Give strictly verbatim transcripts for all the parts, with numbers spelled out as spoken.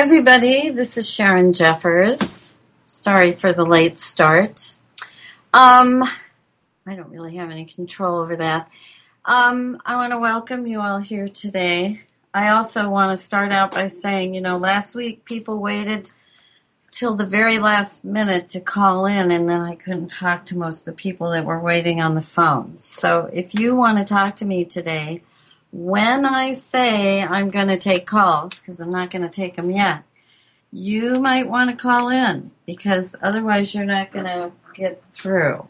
everybody, this is Sharon Jeffers. Sorry for the late start. Um, I don't really have any control over that. Um, I want to welcome you all here today. I also want to start out by saying, you know, last week people waited till the very last minute to call in, and then I couldn't talk to most of the people that were waiting on the phone. So if you want to talk to me today, when I say I'm going to take calls, because I'm not going to take them yet, you might want to call in, because otherwise you're not going to get through.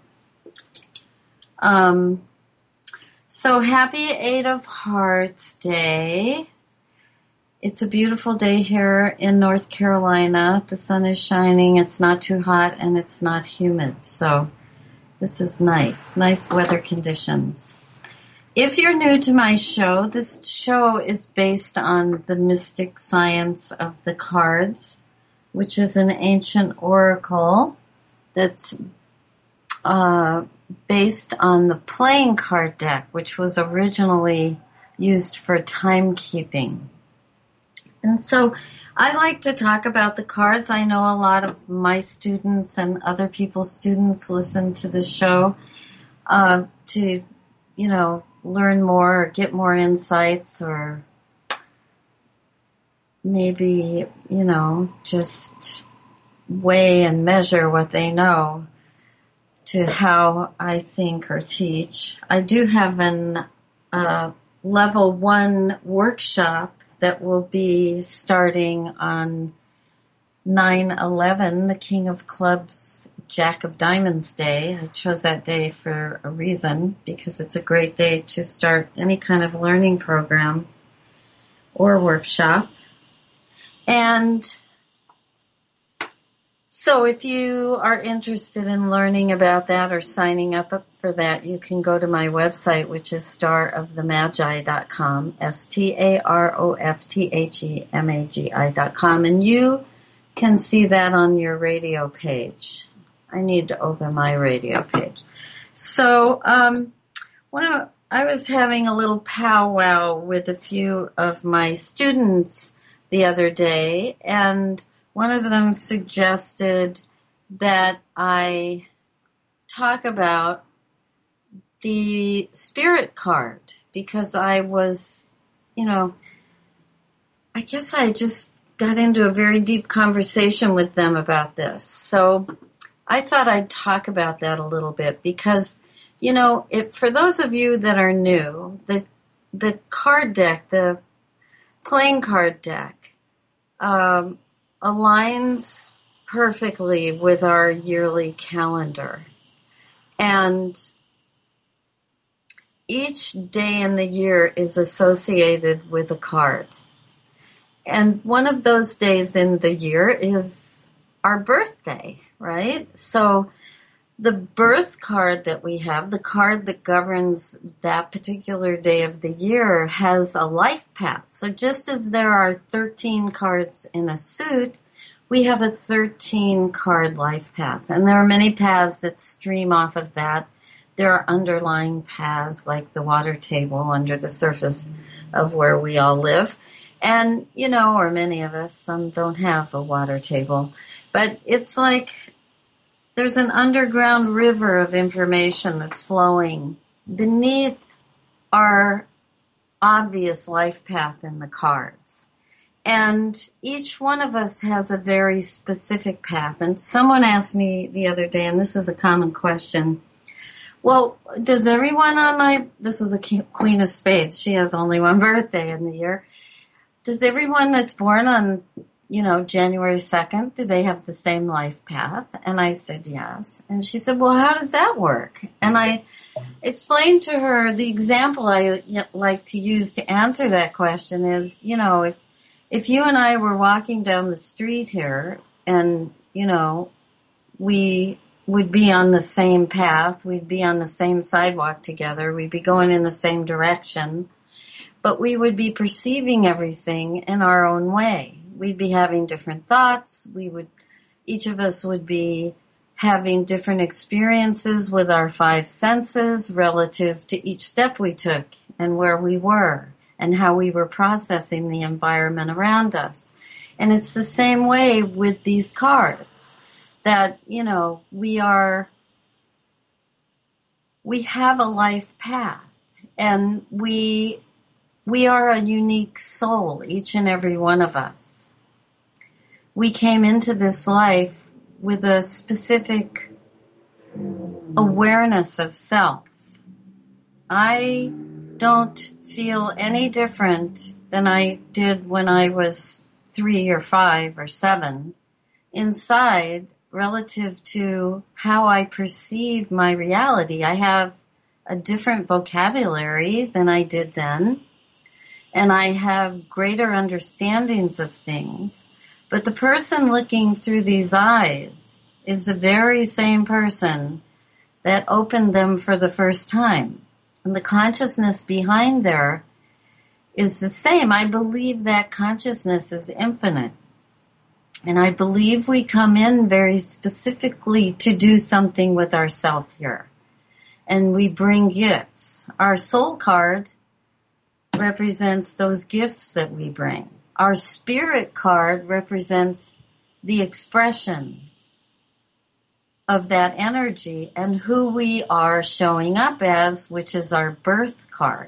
Um, so happy Eight of Hearts Day. It's a beautiful day here in North Carolina. The sun is shining, it's not too hot, and it's not humid. So this is nice, nice weather conditions. If you're new to my show, this show is based on the mystic science of the cards, which is an ancient oracle that's uh, based on the playing card deck, which was originally used for timekeeping. And so I like to talk about the cards. I know a lot of my students and other people's students listen to the show uh, to, you know, learn more or get more insights, or maybe, you know, just weigh and measure what they know to how I think or teach. I do have an uh, level one workshop that will be starting on nine eleven, the King of Clubs, Jack of Diamonds Day. I chose that day for a reason, because it's a great day to start any kind of learning program or workshop. And so if you are interested in learning about that or signing up for that, you can go to my website, which is star of the magi dot com, S T A R O F T H E M A G I dot com, and you can see that on your radio page. I need to open my radio page. So um, when I, I was having a little powwow with a few of my students the other day, and one of them suggested that I talk about the spirit card, because I was, you know, I guess I just got into a very deep conversation with them about this. So I thought I'd talk about that a little bit, because, you know, if, for those of you that are new, the the card deck, the playing card deck, um, aligns perfectly with our yearly calendar. And each day in the year is associated with a card. And one of those days in the year is our birthday, right? So the birth card that we have, the card that governs that particular day of the year, has a life path. So just as there are thirteen cards in a suit, we have a thirteen card life path. And there are many paths that stream off of that. There are underlying paths like the water table under the surface of where we all live. And, you know, or many of us, some don't have a water table. But it's like there's an underground river of information that's flowing beneath our obvious life path in the cards. And each one of us has a very specific path. And someone asked me the other day, and this is a common question, well, does everyone on my, this was a Queen of Spades, she has only one birthday in the year, does everyone that's born on, you know, January second, do they have the same life path? And I said yes. And she said, well, how does that work? And I explained to her the example I like to use to answer that question is, you know, if if you and I were walking down the street here and, you know, we would be on the same path, we'd be on the same sidewalk together, we'd be going in the same direction, but we would be perceiving everything in our own way. We'd be having different thoughts. We would, each of us would be having different experiences with our five senses relative to each step we took and where we were and how we were processing the environment around us. And it's the same way with these cards, that, you know, we are, we have a life path, and we, we are a unique soul, each and every one of us. We came into this life with a specific awareness of self. I don't feel any different than I did when I was three or five or seven inside relative to how I perceive my reality. I have a different vocabulary than I did then, and I have greater understandings of things. But the person looking through these eyes is the very same person that opened them for the first time. And the consciousness behind there is the same. I believe that consciousness is infinite. And I believe we come in very specifically to do something with ourselves here. And we bring gifts. Our soul card represents those gifts that we bring. Our spirit card represents the expression of that energy and who we are showing up as, which is our birth card.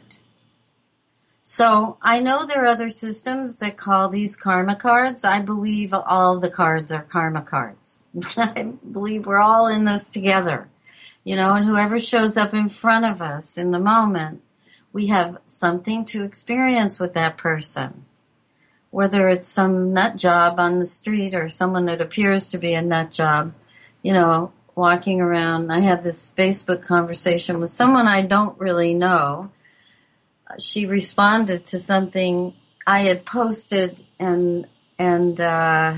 So I know there are other systems that call these karma cards. I believe all the cards are karma cards. I believe we're all in this together, you know, and whoever shows up in front of us in the moment, we have something to experience with that person. Whether it's some nut job on the street or someone that appears to be a nut job, you know, walking around. I had this Facebook conversation with someone I don't really know. She responded to something I had posted, and, and, uh,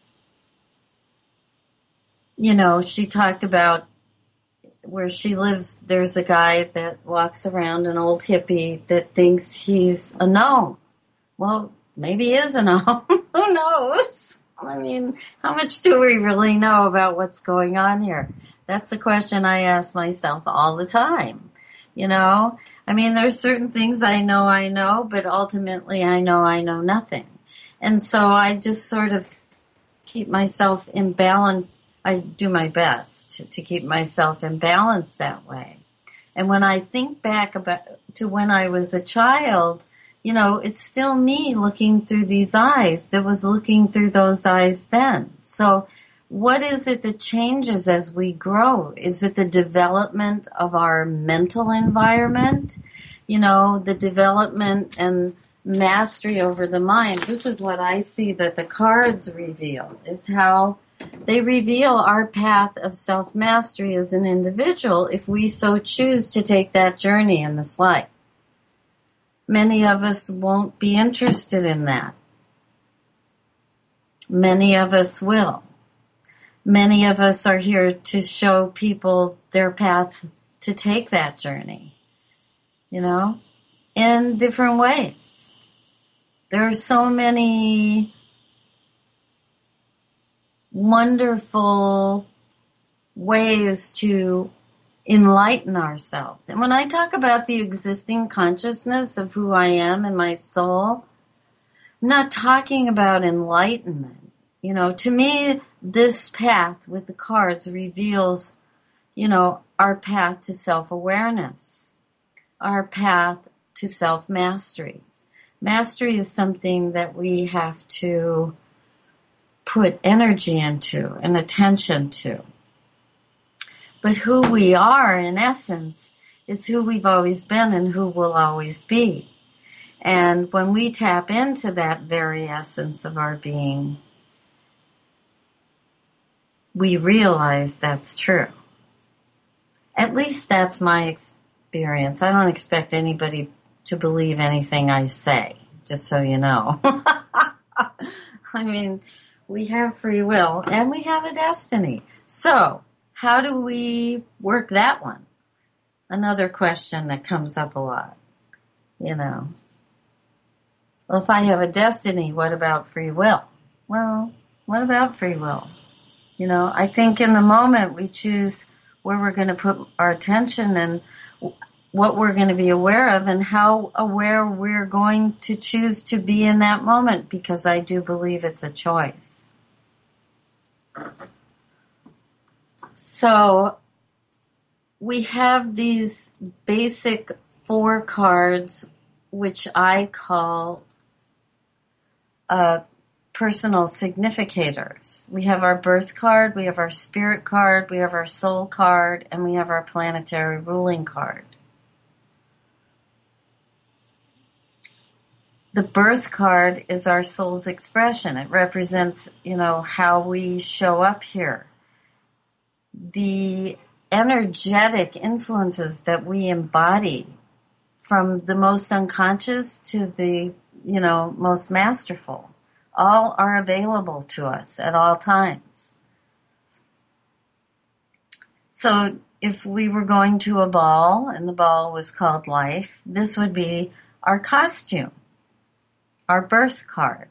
you know, she talked about where she lives. There's a guy that walks around, an old hippie, that thinks he's a gnome. Well, maybe he is a gnome. Who knows? I mean, how much do we really know about what's going on here? That's the question I ask myself all the time. You know, I mean, there's certain things I know I know, but ultimately I know I know nothing. And so I just sort of keep myself in balance. I do my best to, to keep myself in balance that way. And when I think back about to when I was a child, you know, it's still me looking through these eyes that was looking through those eyes then. So what is it that changes as we grow? Is it the development of our mental environment? You know, the development and mastery over the mind. This is what I see that the cards reveal, is how they reveal our path of self-mastery as an individual if we so choose to take that journey in this life. Many of us won't be interested in that. Many of us will. Many of us are here to show people their path to take that journey, you know, in different ways. There are so many wonderful ways to enlighten ourselves. And when I talk about the existing consciousness of who I am and my soul, I'm not talking about enlightenment. You know, to me, this path with the cards reveals, you know, our path to self-awareness, our path to self-mastery. Mastery is something that we have to put energy into and attention to. But who we are, in essence, is who we've always been and who we'll always be. And when we tap into that very essence of our being, we realize that's true. At least that's my experience. I don't expect anybody to believe anything I say, just so you know. I mean, we have free will and we have a destiny. So, how do we work that one? Another question that comes up a lot, you know. Well, if I have a destiny, what about free will? Well, what about free will? You know, I think in the moment we choose where we're going to put our attention, and what we're going to be aware of and how aware we're going to choose to be in that moment, because I do believe it's a choice. So we have these basic four cards, which I call uh, personal significators. We have our birth card, we have our spirit card, we have our soul card, and we have our planetary ruling card. The birth card is our soul's expression. It represents, you know, how we show up here. The energetic influences that we embody, from the most unconscious to the, you know, most masterful, all are available to us at all times. So if we were going to a ball and the ball was called life, this would be our costume, our birth card.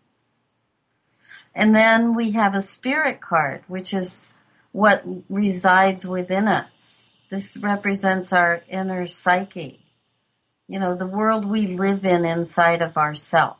And then we have a spirit card, which is what resides within us. This represents our inner psyche, you know, the world we live in inside of ourself,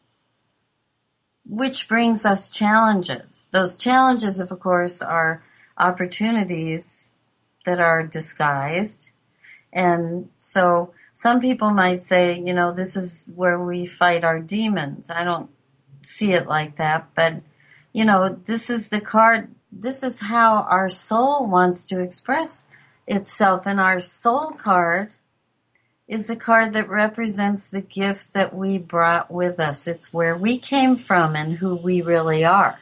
which brings us challenges. Those challenges, of course, are opportunities that are disguised. And so some people might say, you know, this is where we fight our demons. I don't see it like that, but, you know, this is the card. This is how our soul wants to express itself. And our soul card is the card that represents the gifts that we brought with us. It's where we came from and who we really are.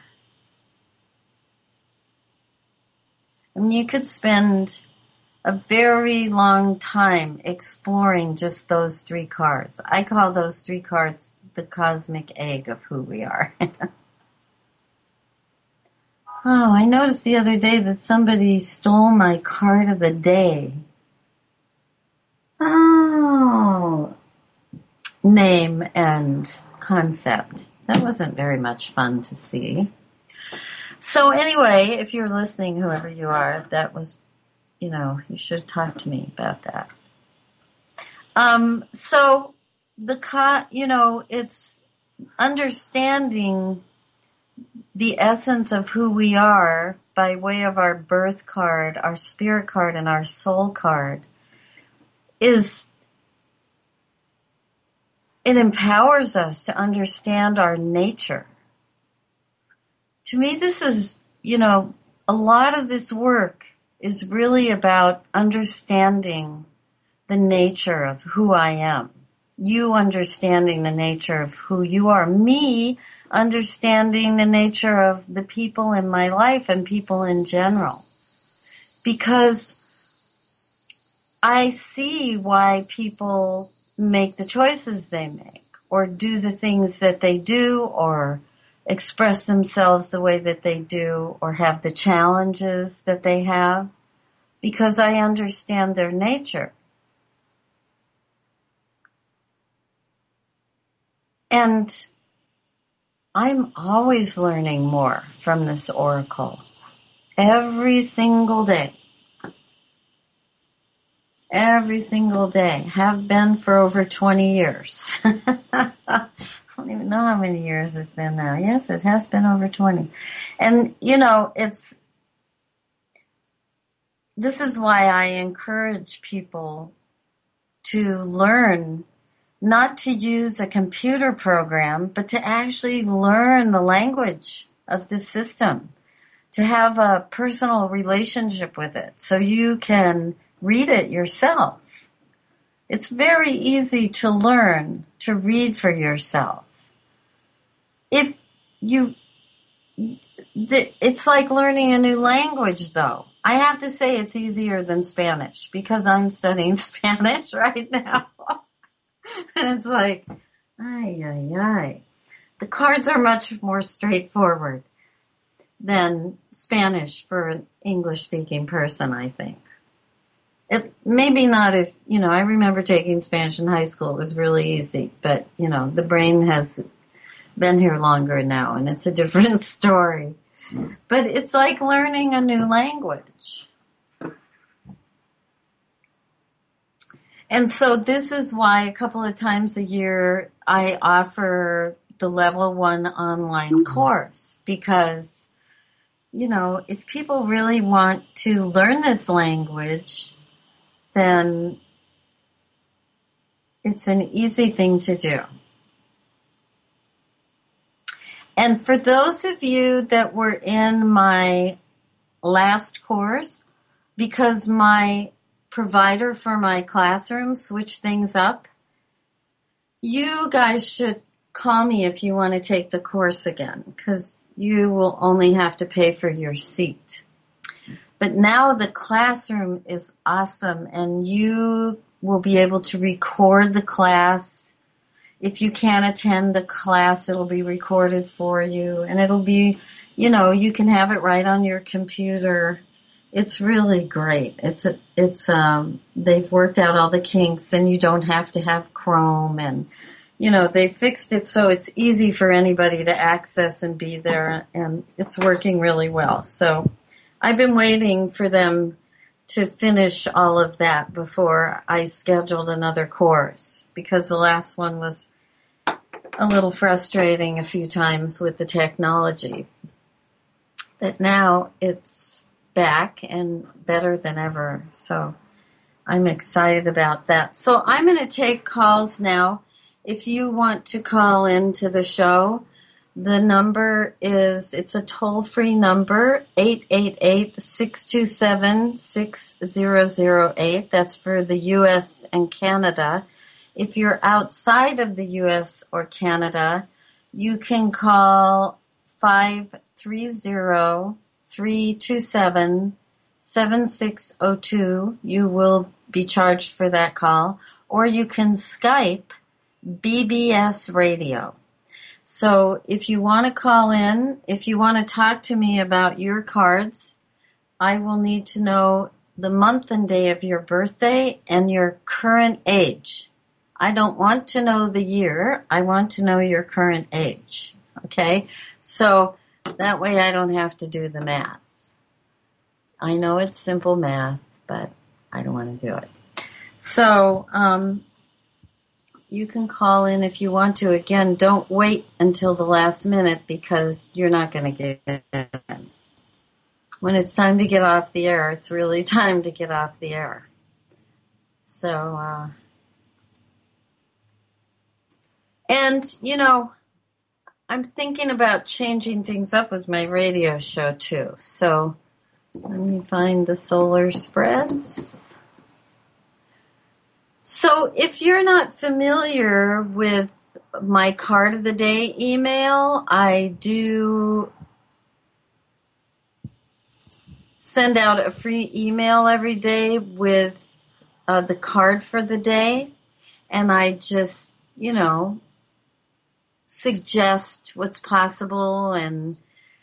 And you could spend a very long time exploring just those three cards. I call those three cards the cosmic egg of who we are. Oh, I noticed the other day that somebody stole my card of the day. Oh, name and concept. That wasn't very much fun to see. So anyway, if you're listening, whoever you are, that was, you know, you should talk to me about that. Um, so the, co- you know, it's understanding the essence of who we are by way of our birth card, our spirit card, and our soul card is, it empowers us to understand our nature. To me, this is, you know, a lot of this work is really about understanding the nature of who I am. You understanding the nature of who you are. Me understanding the nature of the people in my life and people in general. Because I see why people make the choices they make, or do the things that they do, or express themselves the way that they do, or have the challenges that they have, because I understand their nature. And I'm always learning more from this oracle. Every single day. Every single day. Have been for over twenty years. I don't even know how many years it's been now. Yes, it has been over twenty. And, you know, it's, this is why I encourage people to learn not to use a computer program, but to actually learn the language of the system, to have a personal relationship with it so you can read it yourself. It's very easy to learn to read for yourself. If you, it's like learning a new language, though. I have to say it's easier than Spanish because I'm studying Spanish right now. And it's like, ay, ay, ay. The cards are much more straightforward than Spanish for an English-speaking person, I think. It maybe not if, you know, I remember taking Spanish in high school. It was really easy. But, you know, the brain has been here longer now, and it's a different story. But it's like learning a new language. And so this is why a couple of times a year I offer the level one online course, because, you know, if people really want to learn this language, then it's an easy thing to do. And for those of you that were in my last course, because my provider for my classroom switched things up, you guys should call me if you want to take the course again, because you will only have to pay for your seat. But now the classroom is awesome, and you will be able to record the class. If you can't attend a class, it'll be recorded for you, and it'll be, you know, you can have it right on your computer. It's really great. It's a, it's um they've worked out all the kinks, and you don't have to have Chrome, and you know, they fixed it so it's easy for anybody to access and be there, and it's working really well. So I've been waiting for them to finish all of that before I scheduled another course, because the last one was a little frustrating a few times with the technology. But now it's back and better than ever. So I'm excited about that. So I'm going to take calls now. If you want to call into the show, the number is, it's a toll-free number, eight eight eight, six two seven, six zero zero eight. That's for the U S and Canada. If you're outside of the U S or Canada, you can call five three zero, three two seven, seven six zero two. You will be charged for that call. Or you can Skype B B S Radio. So if you want to call in, if you want to talk to me about your cards, I will need to know the month and day of your birthday and your current age. I don't want to know the year. I want to know your current age. Okay? So that way I don't have to do the math. I know it's simple math, but I don't want to do it. So, um, you can call in if you want to. Again, don't wait until the last minute, because you're not going to get in. When it's time to get off the air, it's really time to get off the air. So, uh, and, you know, I'm thinking about changing things up with my radio show, too. So, let me find the solar spreads. So if you're not familiar with my card of the day email, I do send out a free email every day with uh, the card for the day. And I just, you know, suggest what's possible. And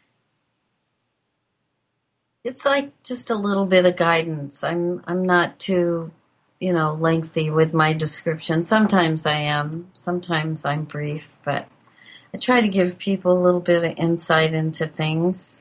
it's like just a little bit of guidance. I'm, I'm not too, you know, lengthy with my description. Sometimes I am, sometimes I'm brief, but I try to give people a little bit of insight into things.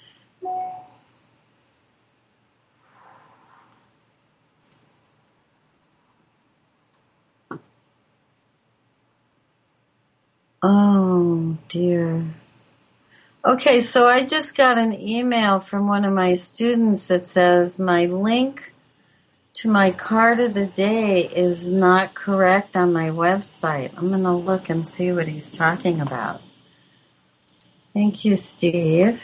Oh, dear. Okay, so I just got an email from one of my students that says my link to my card of the day is not correct on my website. I'm going to look and see what he's talking about. Thank you, Steve.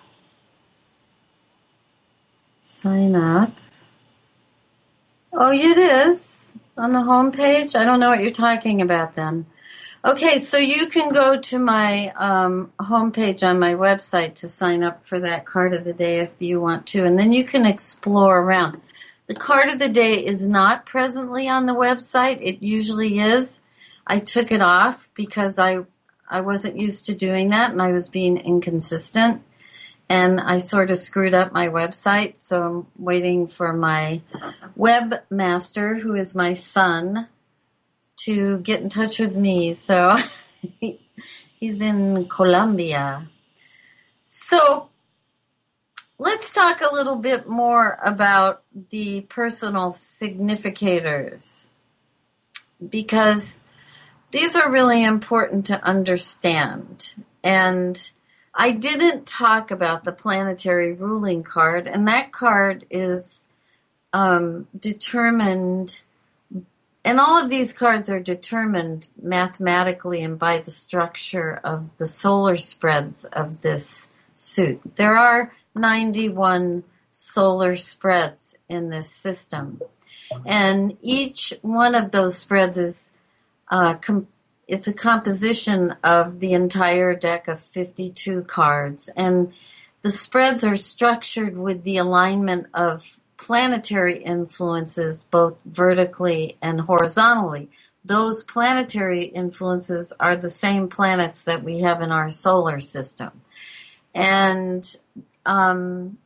Sign up. Oh, it is on the home page? I don't know what you're talking about then. Okay, so you can go to my um, homepage on my website to sign up for that card of the day if you want to, and then you can explore around. The card of the day is not presently on the website. It usually is. I took it off because I I wasn't used to doing that, and I was being inconsistent, and I sort of screwed up my website, so I'm waiting for my webmaster, who is my son, to get in touch with me. So he's in Colombia. So let's talk a little bit more about the personal significators. because these are really important to understand. And I didn't talk about the planetary ruling card, and that card is um, determined, and all of these cards are determined mathematically and by the structure of the solar spreads of this suit. There are ninety-one solar spreads in this system, and each one of those spreads is uh, com- it's a composition of the entire deck of fifty-two cards, and the spreads are structured with the alignment of planetary influences both vertically and horizontally. Those planetary influences are the same planets that we have in our solar system. And um,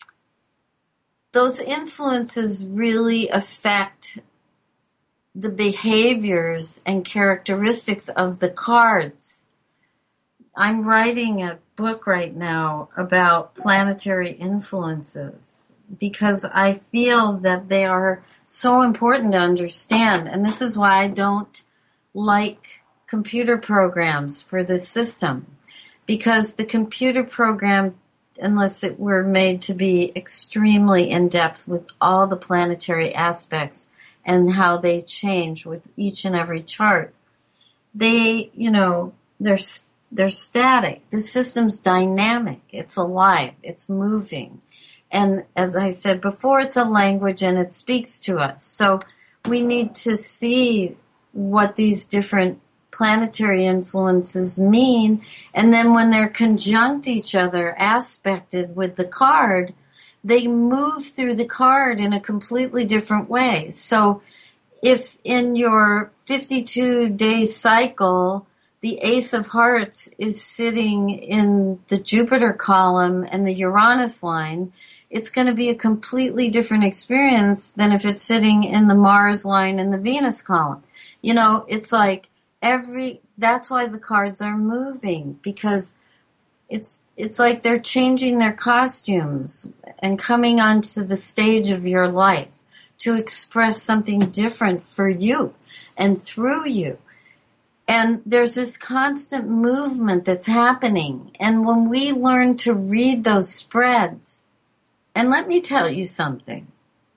those influences really affect the behaviors and characteristics of the cards. I'm writing a book right now about planetary influences because I feel that they are so important to understand. And this is why I don't like computer programs for this system, because the computer program, unless it were made to be extremely in-depth with all the planetary aspects and how they change with each and every chart, they, you know, they're they're static. The system's dynamic. It's alive. It's moving. And as I said before, it's a language and it speaks to us. So we need to see what these different planetary influences mean. And then when they're conjunct each other, aspected with the card, they move through the card in a completely different way. So if in your fifty-two day cycle, the Ace of Hearts is sitting in the Jupiter column and the Uranus line, it's going to be a completely different experience than if it's sitting in the Mars line and the Venus column. You know, it's like every, that's why the cards are moving, because it's it's like they're changing their costumes and coming onto the stage of your life to express something different for you and through you. And there's this constant movement that's happening. And when we learn to read those spreads, and let me tell you something.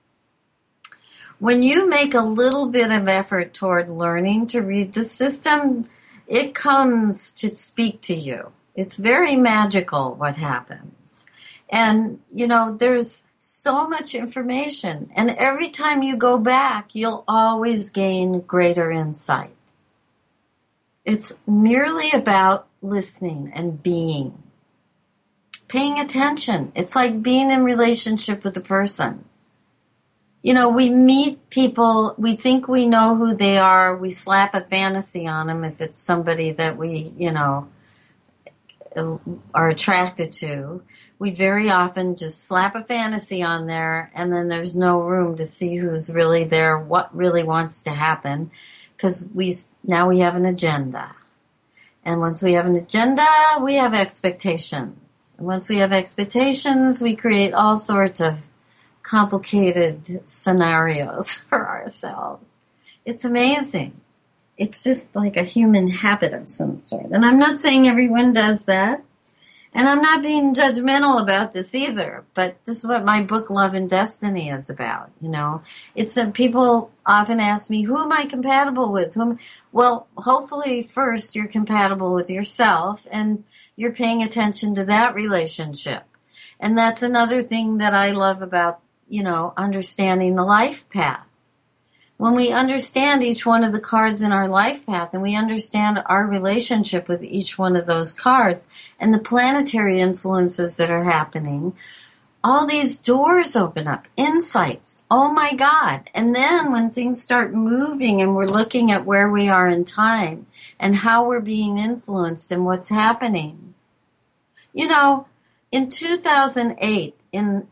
When you make a little bit of effort toward learning to read the system, it comes to speak to you. It's very magical what happens. And, you know, there's so much information. And every time you go back, you'll always gain greater insight. It's merely about listening and being. Paying attention. It's like being in relationship with a person. You know, we meet people, we think we know who they are, we slap a fantasy on them if it's somebody that we, you know, are attracted to. We very often just slap a fantasy on there, and then there's no room to see who's really there, what really wants to happen, because we now we have an agenda. And once we have an agenda, we have expectations. And once we have expectations, we create all sorts of complicated scenarios for ourselves. It's amazing. It's just like a human habit of some sort. And I'm not saying everyone does that. And I'm not being judgmental about this either. But this is what my book, Love and Destiny, is about. You know, it's that people often ask me, who am I compatible with? Whom? Well, hopefully first you're compatible with yourself and you're paying attention to that relationship. And that's another thing that I love about, you know, understanding the life path. When we understand each one of the cards in our life path and we understand our relationship with each one of those cards and the planetary influences that are happening, all these doors open up, insights. Oh my God. And then when things start moving and we're looking at where we are in time and how we're being influenced and what's happening. You know, in two thousand eight, in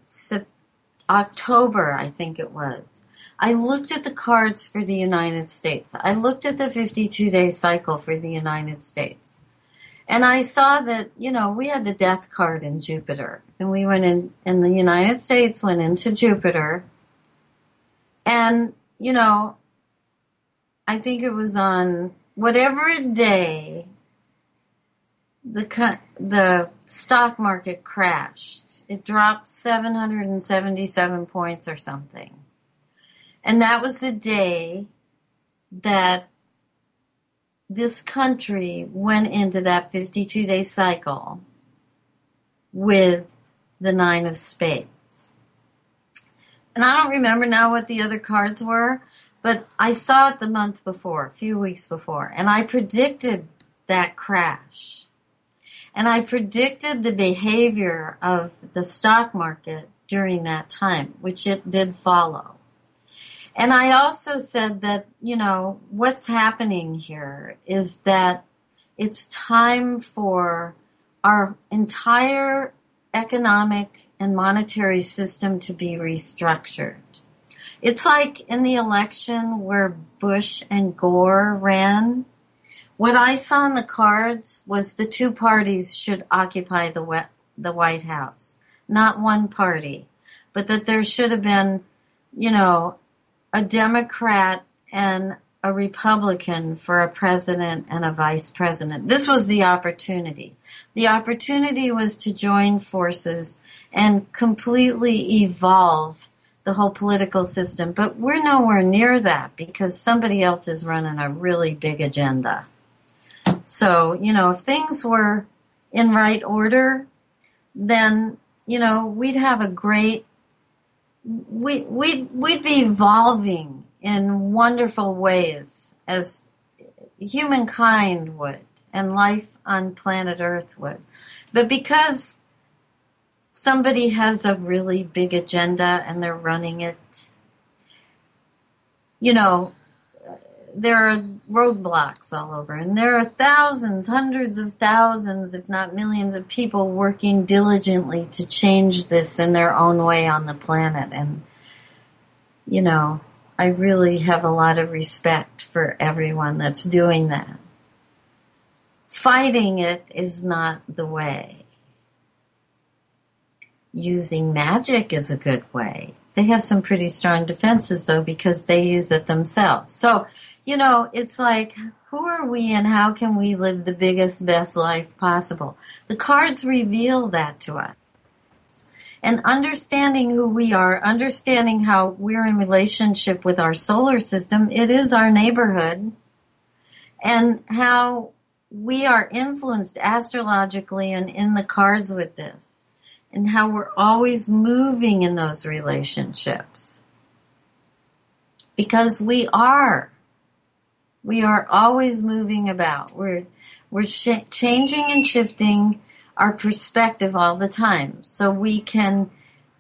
October, I think it was, I looked at the cards for the United States. I looked at the fifty-two day cycle for the United States. And I saw that, you know, we had the death card in Jupiter. And we went in, and the United States went into Jupiter. And, you know, I think it was on whatever day the co- the stock market crashed. It dropped seven hundred seventy-seven points or something. And that was the day that this country went into that fifty-two day cycle with the Nine of Spades. And I don't remember now what the other cards were, but I saw it the month before, a few weeks before, and I predicted that crash. And I predicted the behavior of the stock market during that time, which it did follow. And I also said that, you know, what's happening here is that it's time for our entire economic and monetary system to be restructured. It's like in the election where Bush and Gore ran. What I saw in the cards was the two parties should occupy the the White House, not one party, but that there should have been, you know, a Democrat and a Republican for a president and a vice president. This was the opportunity. The opportunity was to join forces and completely evolve the whole political system. But we're nowhere near that because somebody else is running a really big agenda. So, you know, if things were in right order, then, you know, we'd have a great, we, we'd, we'd be evolving in wonderful ways as humankind would and life on planet Earth would. But because somebody has a really big agenda and they're running it, you know, there are roadblocks all over, and there are thousands, hundreds of thousands, if not millions of people working diligently to change this in their own way on the planet. And, you know, I really have a lot of respect for everyone that's doing that. Fighting it is not the way. Using magic is a good way. They have some pretty strong defenses, though, because they use it themselves. So, you know, it's like, who are we and how can we live the biggest, best life possible? The cards reveal that to us. And understanding who we are, understanding how we're in relationship with our solar system, it is our neighborhood, and how we are influenced astrologically and in the cards with this, and how we're always moving in those relationships. Because we are. We are always moving about. We're we're sh- changing and shifting our perspective all the time so we can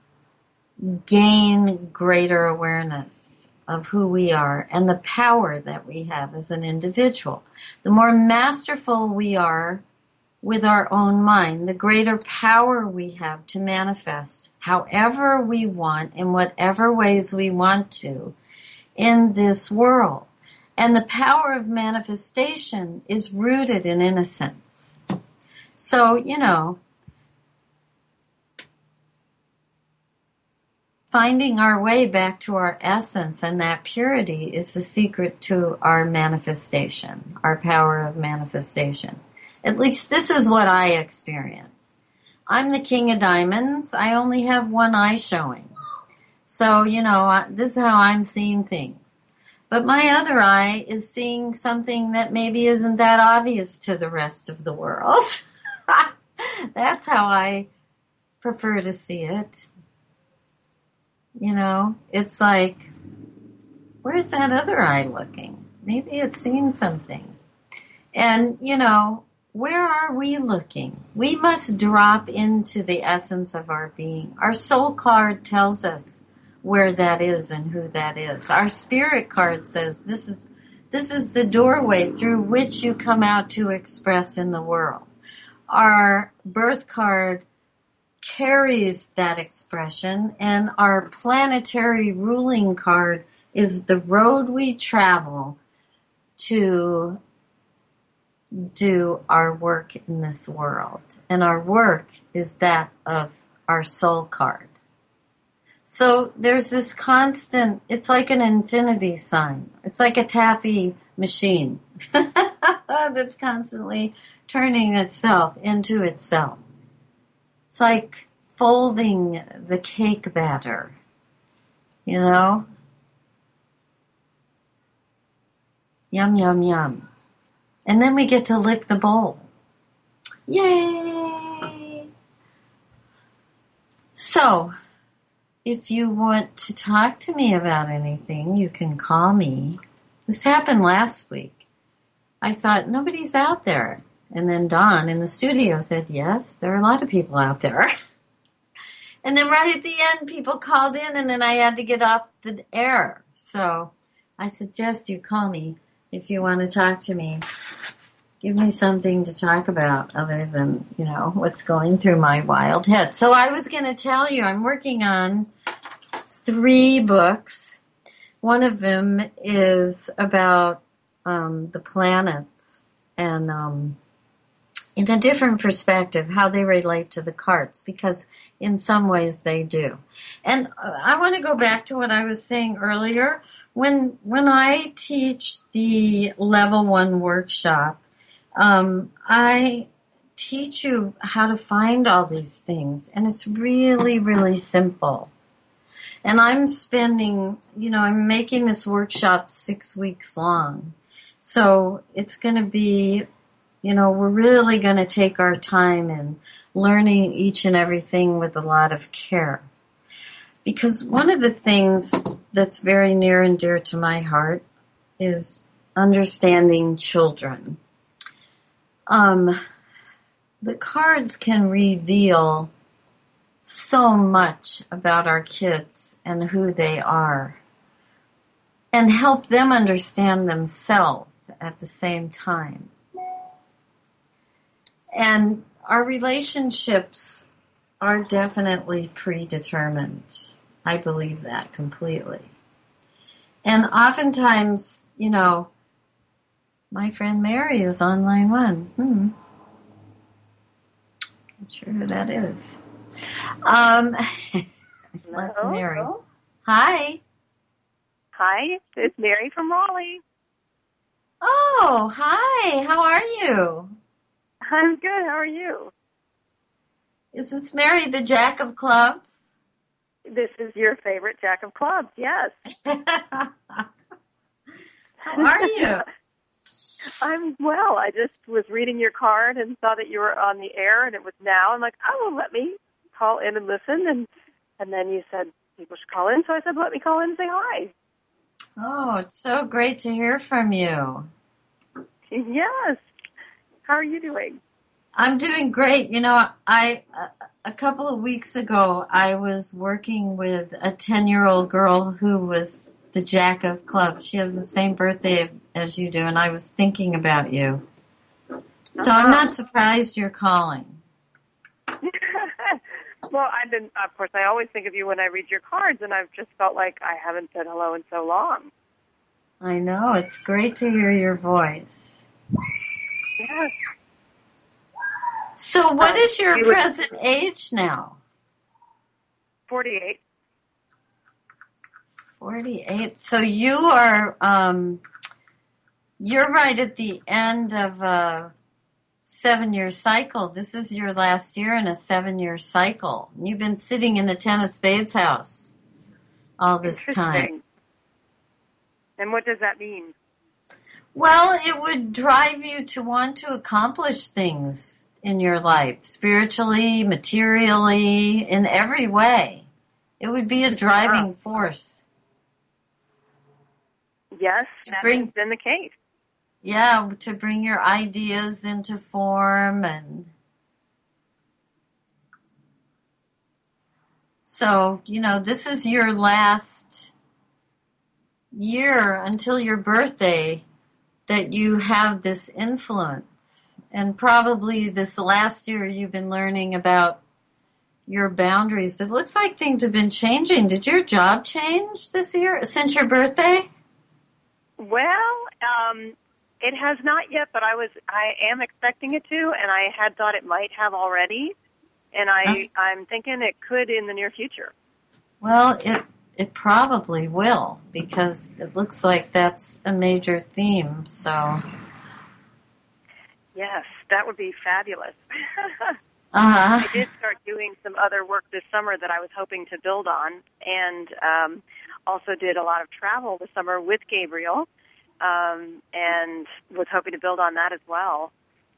gain greater awareness of who we are and the power that we have as an individual. The more masterful we are with our own mind, the greater power we have to manifest however we want, in whatever ways we want to, in this world. And the power of manifestation is rooted in innocence. So, you know, finding our way back to our essence and that purity is the secret to our manifestation, our power of manifestation. At least this is what I experience. I'm the King of Diamonds. I only have one eye showing. So, you know, this is how I'm seeing things. But my other eye is seeing something that maybe isn't that obvious to the rest of the world. That's how I prefer to see it. You know, it's like, where's that other eye looking? Maybe it's seeing something. And, you know, where are we looking? We must drop into the essence of our being. Our soul card tells us where that is and who that is. Our spirit card says this is this is the doorway through which you come out to express in the world. Our birth card carries that expression, and our planetary ruling card is the road we travel to do our work in this world. And our work is that of our soul card. So there's this constant, it's like an infinity sign. It's like a taffy machine that's constantly turning itself into itself. It's like folding the cake batter, you know? Yum, yum, yum. And then we get to lick the bowl. Yay! So, if you want to talk to me about anything, you can call me. This happened last week. I thought, nobody's out there. And then Dawn in the studio said, yes, there are a lot of people out there. And then right at the end, people called in, and then I had to get off the air. So I suggest you call me if you want to talk to me. Give me something to talk about other than, you know, what's going through my wild head. So I was going to tell you, I'm working on three books. One of them is about um, the planets and um, in a different perspective, how they relate to the cards, because in some ways they do. And I want to go back to what I was saying earlier. When, when I teach the level one workshop, Um, I teach you how to find all these things, and it's really, really simple. And I'm spending, you know, I'm making this workshop six weeks long. So it's going to be, you know, we're really going to take our time in learning each and everything with a lot of care. Because one of the things that's very near and dear to my heart is understanding children. Um, the cards can reveal so much about our kids and who they are and help them understand themselves at the same time. And our relationships are definitely predetermined. I believe that completely. And oftentimes, you know, my friend Mary is on line one. Hmm. Not sure who that is. Um, lots of Marys. Hello. Hi. Hi, it's Mary from Raleigh. Oh, hi. How are you? I'm good. How are you? Is this Mary, the Jack of Clubs? This is your favorite Jack of Clubs, yes. How are you? I'm well. I just was reading your card and saw that you were on the air, and it was now. I'm like, oh, well, let me call in and listen. And and then you said people should call in, so I said, let me call in and say hi. Oh, it's so great to hear from you. Yes. How are you doing? I'm doing great. You know, I a couple of weeks ago, I was working with a ten-year-old girl who was the Jack of Clubs. She has the same birthday as you do, and I was thinking about you. So uh-huh. I'm not surprised you're calling. Well, I didn't. Of course, I always think of you when I read your cards, and I've just felt like I haven't said hello in so long. I know. It's great to hear your voice. Yes. So what um, is your you present would... age now? forty-eight. forty-eight. So you are, um, you're right at the end of a seven-year cycle. This is your last year in a seven-year cycle. You've been sitting in the Ten of Spades house all this time. And what does that mean? Well, it would drive you to want to accomplish things in your life, spiritually, materially, in every way. It would be a driving uh-huh. force. Yes, that bring, has been the case. Yeah, to bring your ideas into form. And so, you know, this is your last year until your birthday that you have this influence. And probably this last year you've been learning about your boundaries. But it looks like things have been changing. Did your job change this year since your birthday? Well, um, it has not yet, but I was, I am expecting it to, and I had thought it might have already, and I, oh. I'm thinking it could in the near future. Well, it it probably will, because it looks like that's a major theme. So, Yes, that would be fabulous. uh, I did start doing some other work this summer that I was hoping to build on, and um, also did a lot of travel this summer with Gabriel, um, and was hoping to build on that as well.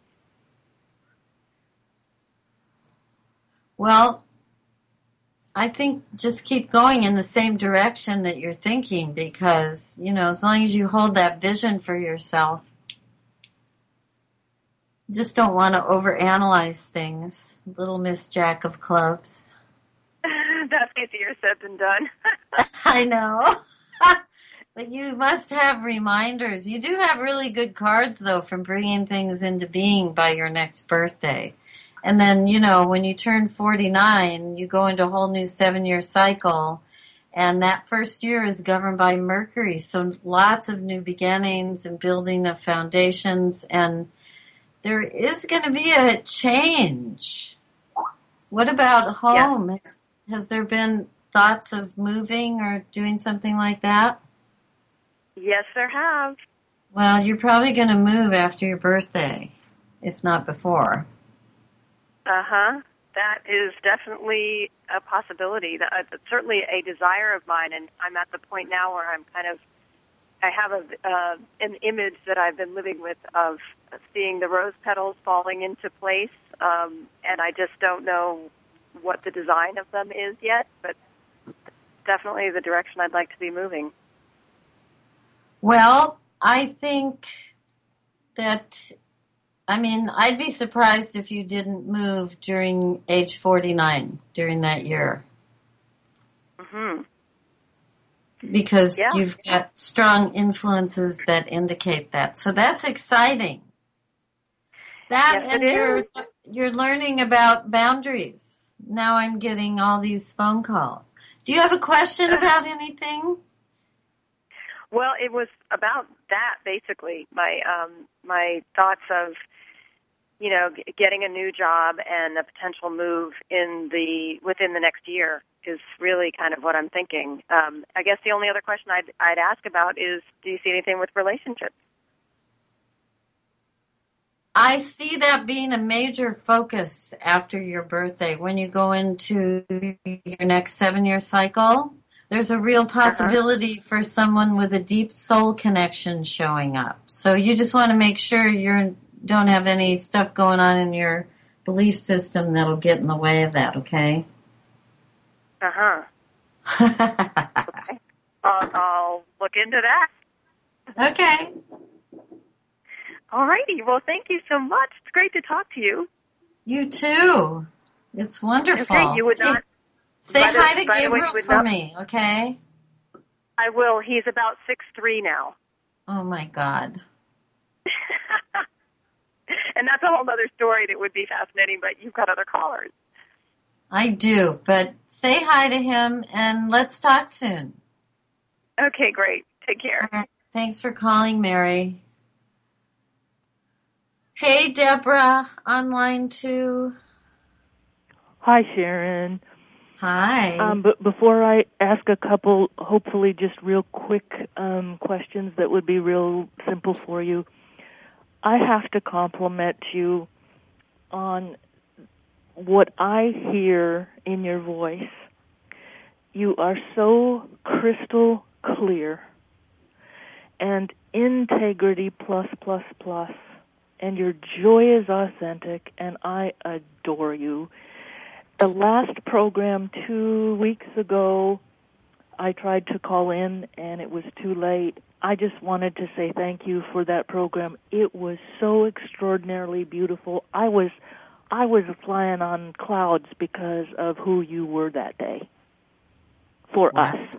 well, I think just keep going in the same direction that you're thinking, because, you know, as long as you hold that vision for yourself, you just don't want to overanalyze things. Little Miss Jack of Clubs. That's easier said than done. I know. But you must have reminders. You do have really good cards, though, from bringing things into being by your next birthday. And then, you know, when you turn forty-nine, you go into a whole new seven-year cycle. And that first year is governed by Mercury. So lots of new beginnings and building of foundations. And there is going to be a change. What about home? Yes. Has, has there been thoughts of moving or doing something like that? Yes, there have. Well, you're probably going to move after your birthday, if not before. Uh-huh. That is definitely a possibility. That, uh, it's certainly a desire of mine, and I'm at the point now where I'm kind of, I have a, uh, an image that I've been living with of seeing the rose petals falling into place, um, and I just don't know what the design of them is yet, but definitely the direction I'd like to be moving. Well, I think that, I mean, I'd be surprised if you didn't move during age forty-nine, during that year. Mm-hmm. Because Yeah. you've got strong influences that indicate that. So that's exciting. That Yes, and it you're is. you're learning about boundaries. Now I'm getting all these phone calls. Do you have a question about anything? Well, it was about that basically. My um, my thoughts of, you know, g- getting a new job and a potential move in the within the next year is really kind of what I'm thinking. Um, I guess the only other question I'd I'd ask about is, do you see anything with relationships? I see that being a major focus after your birthday. When you go into your next seven-year cycle, there's a real possibility uh-huh. for someone with a deep soul connection showing up. So you just want to make sure you don't have any stuff going on in your belief system that'll get in the way of that, okay? Uh-huh. Okay. I'll, I'll look into that. Okay. All righty. Well, thank you so much. It's great to talk to you. You too. It's wonderful. Okay, you would say, not... Say by hi the, to by Gabriel the way, for not, me, okay? I will. He's about six three now. Oh, my God. And that's a whole other story that would be fascinating, but you've got other callers. I do, but say hi to him, and let's talk soon. Okay, great. Take care. All right. Thanks for calling, Mary. Hey, Deborah, on line two. Hi, Sharon. Hi. Um, but before I ask a couple, hopefully just real quick um, questions that would be real simple for you, I have to compliment you on what I hear in your voice. You are so crystal clear and integrity plus plus plus, and your joy is authentic, and I adore you. The last program two weeks ago, I tried to call in, and it was too late. I just wanted to say thank you for that program. It was so extraordinarily beautiful. I was, I was flying on clouds because of who you were that day for wow. us.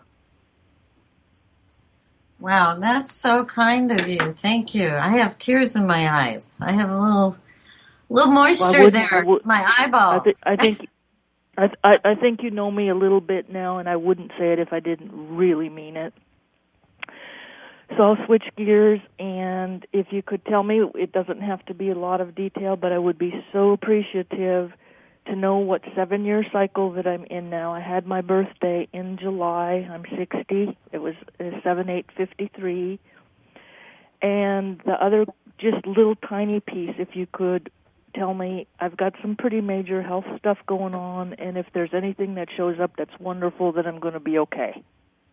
Wow, that's so kind of you. Thank you. I have tears in my eyes. I have a little, little moisture well, there. Would, my eyeballs. I, th- I think. I, I, I think you know me a little bit now, and I wouldn't say it if I didn't really mean it. So I'll switch gears, and if you could tell me, it doesn't have to be a lot of detail, but I would be so appreciative to know what seven-year cycle that I'm in now. I had my birthday in July. I'm sixty. It was seven eight fifty-three. And the other just little tiny piece, if you could tell me, I've got some pretty major health stuff going on, and if there's anything that shows up that's wonderful, then I'm going to be okay.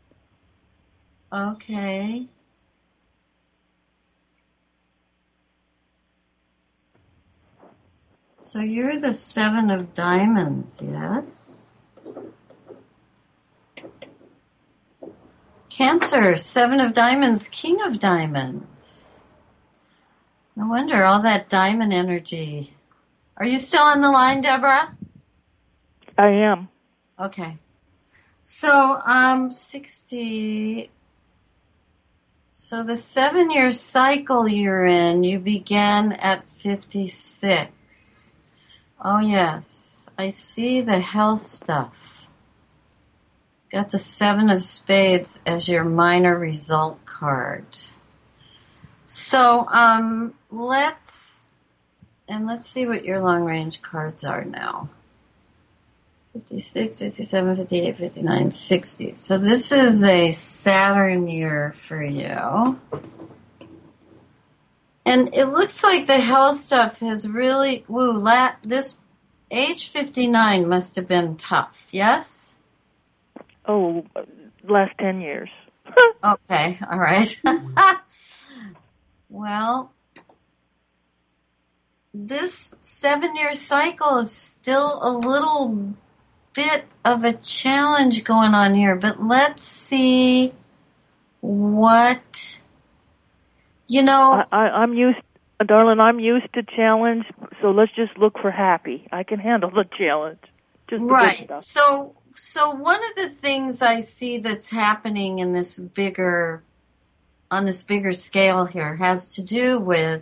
Okay. So you're the Seven of Diamonds, yes? Cancer, Seven of Diamonds, King of Diamonds. No wonder all that diamond energy. Are you still on the line, Deborah? I am. Okay. So, um, sixty... So the seven-year cycle you're in, you began at fifty-six. Oh, yes. I see the health stuff. Got the Seven of Spades as your minor result card. So, um, let's, and let's see what your long-range cards are now. fifty-six, fifty-seven, fifty-eight, fifty-nine, sixty. So this is a Saturn year for you. And it looks like the health stuff has really, woo, la, this age fifty-nine must have been tough, yes? Oh, last ten years. Okay, all right. Well, this seven-year cycle is still a little bit of a challenge going on here, but let's see what... You know, I, I, I'm used, darling. I'm used to challenge, so let's just look for happy. I can handle the challenge. Just the right. good stuff. So, so one of the things I see that's happening in this bigger, on this bigger scale here, has to do with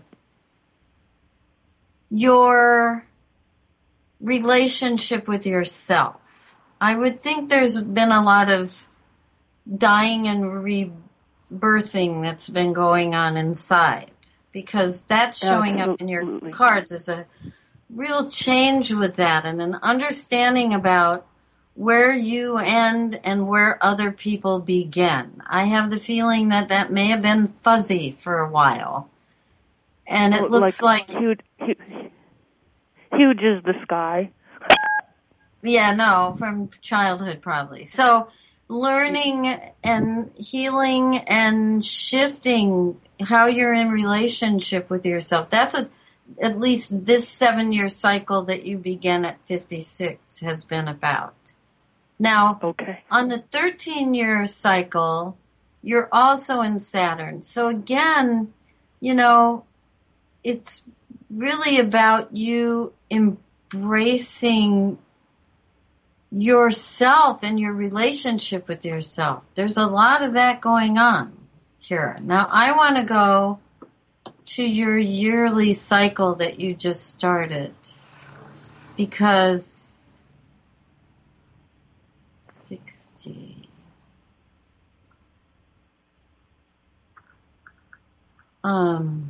your relationship with yourself. I would think there's been a lot of dying and rebirthing birthing that's been going on inside, because that's showing Absolutely. up in your cards as a real change with that, and an understanding about where you end and where other people begin. I have the feeling that that may have been fuzzy for a while, and it oh, looks like, like huge, huge, huge is the sky. Yeah, no, from childhood probably. So learning and healing and shifting how you're in relationship with yourself. That's what at least this seven-year cycle that you begin at fifty-six has been about. Now, okay. On the thirteen-year cycle, you're also in Saturn. So again, you know, it's really about you embracing yourself and your relationship with yourself. There's a lot of that going on here. Now, I want to go to your yearly cycle that you just started, because sixty. Um,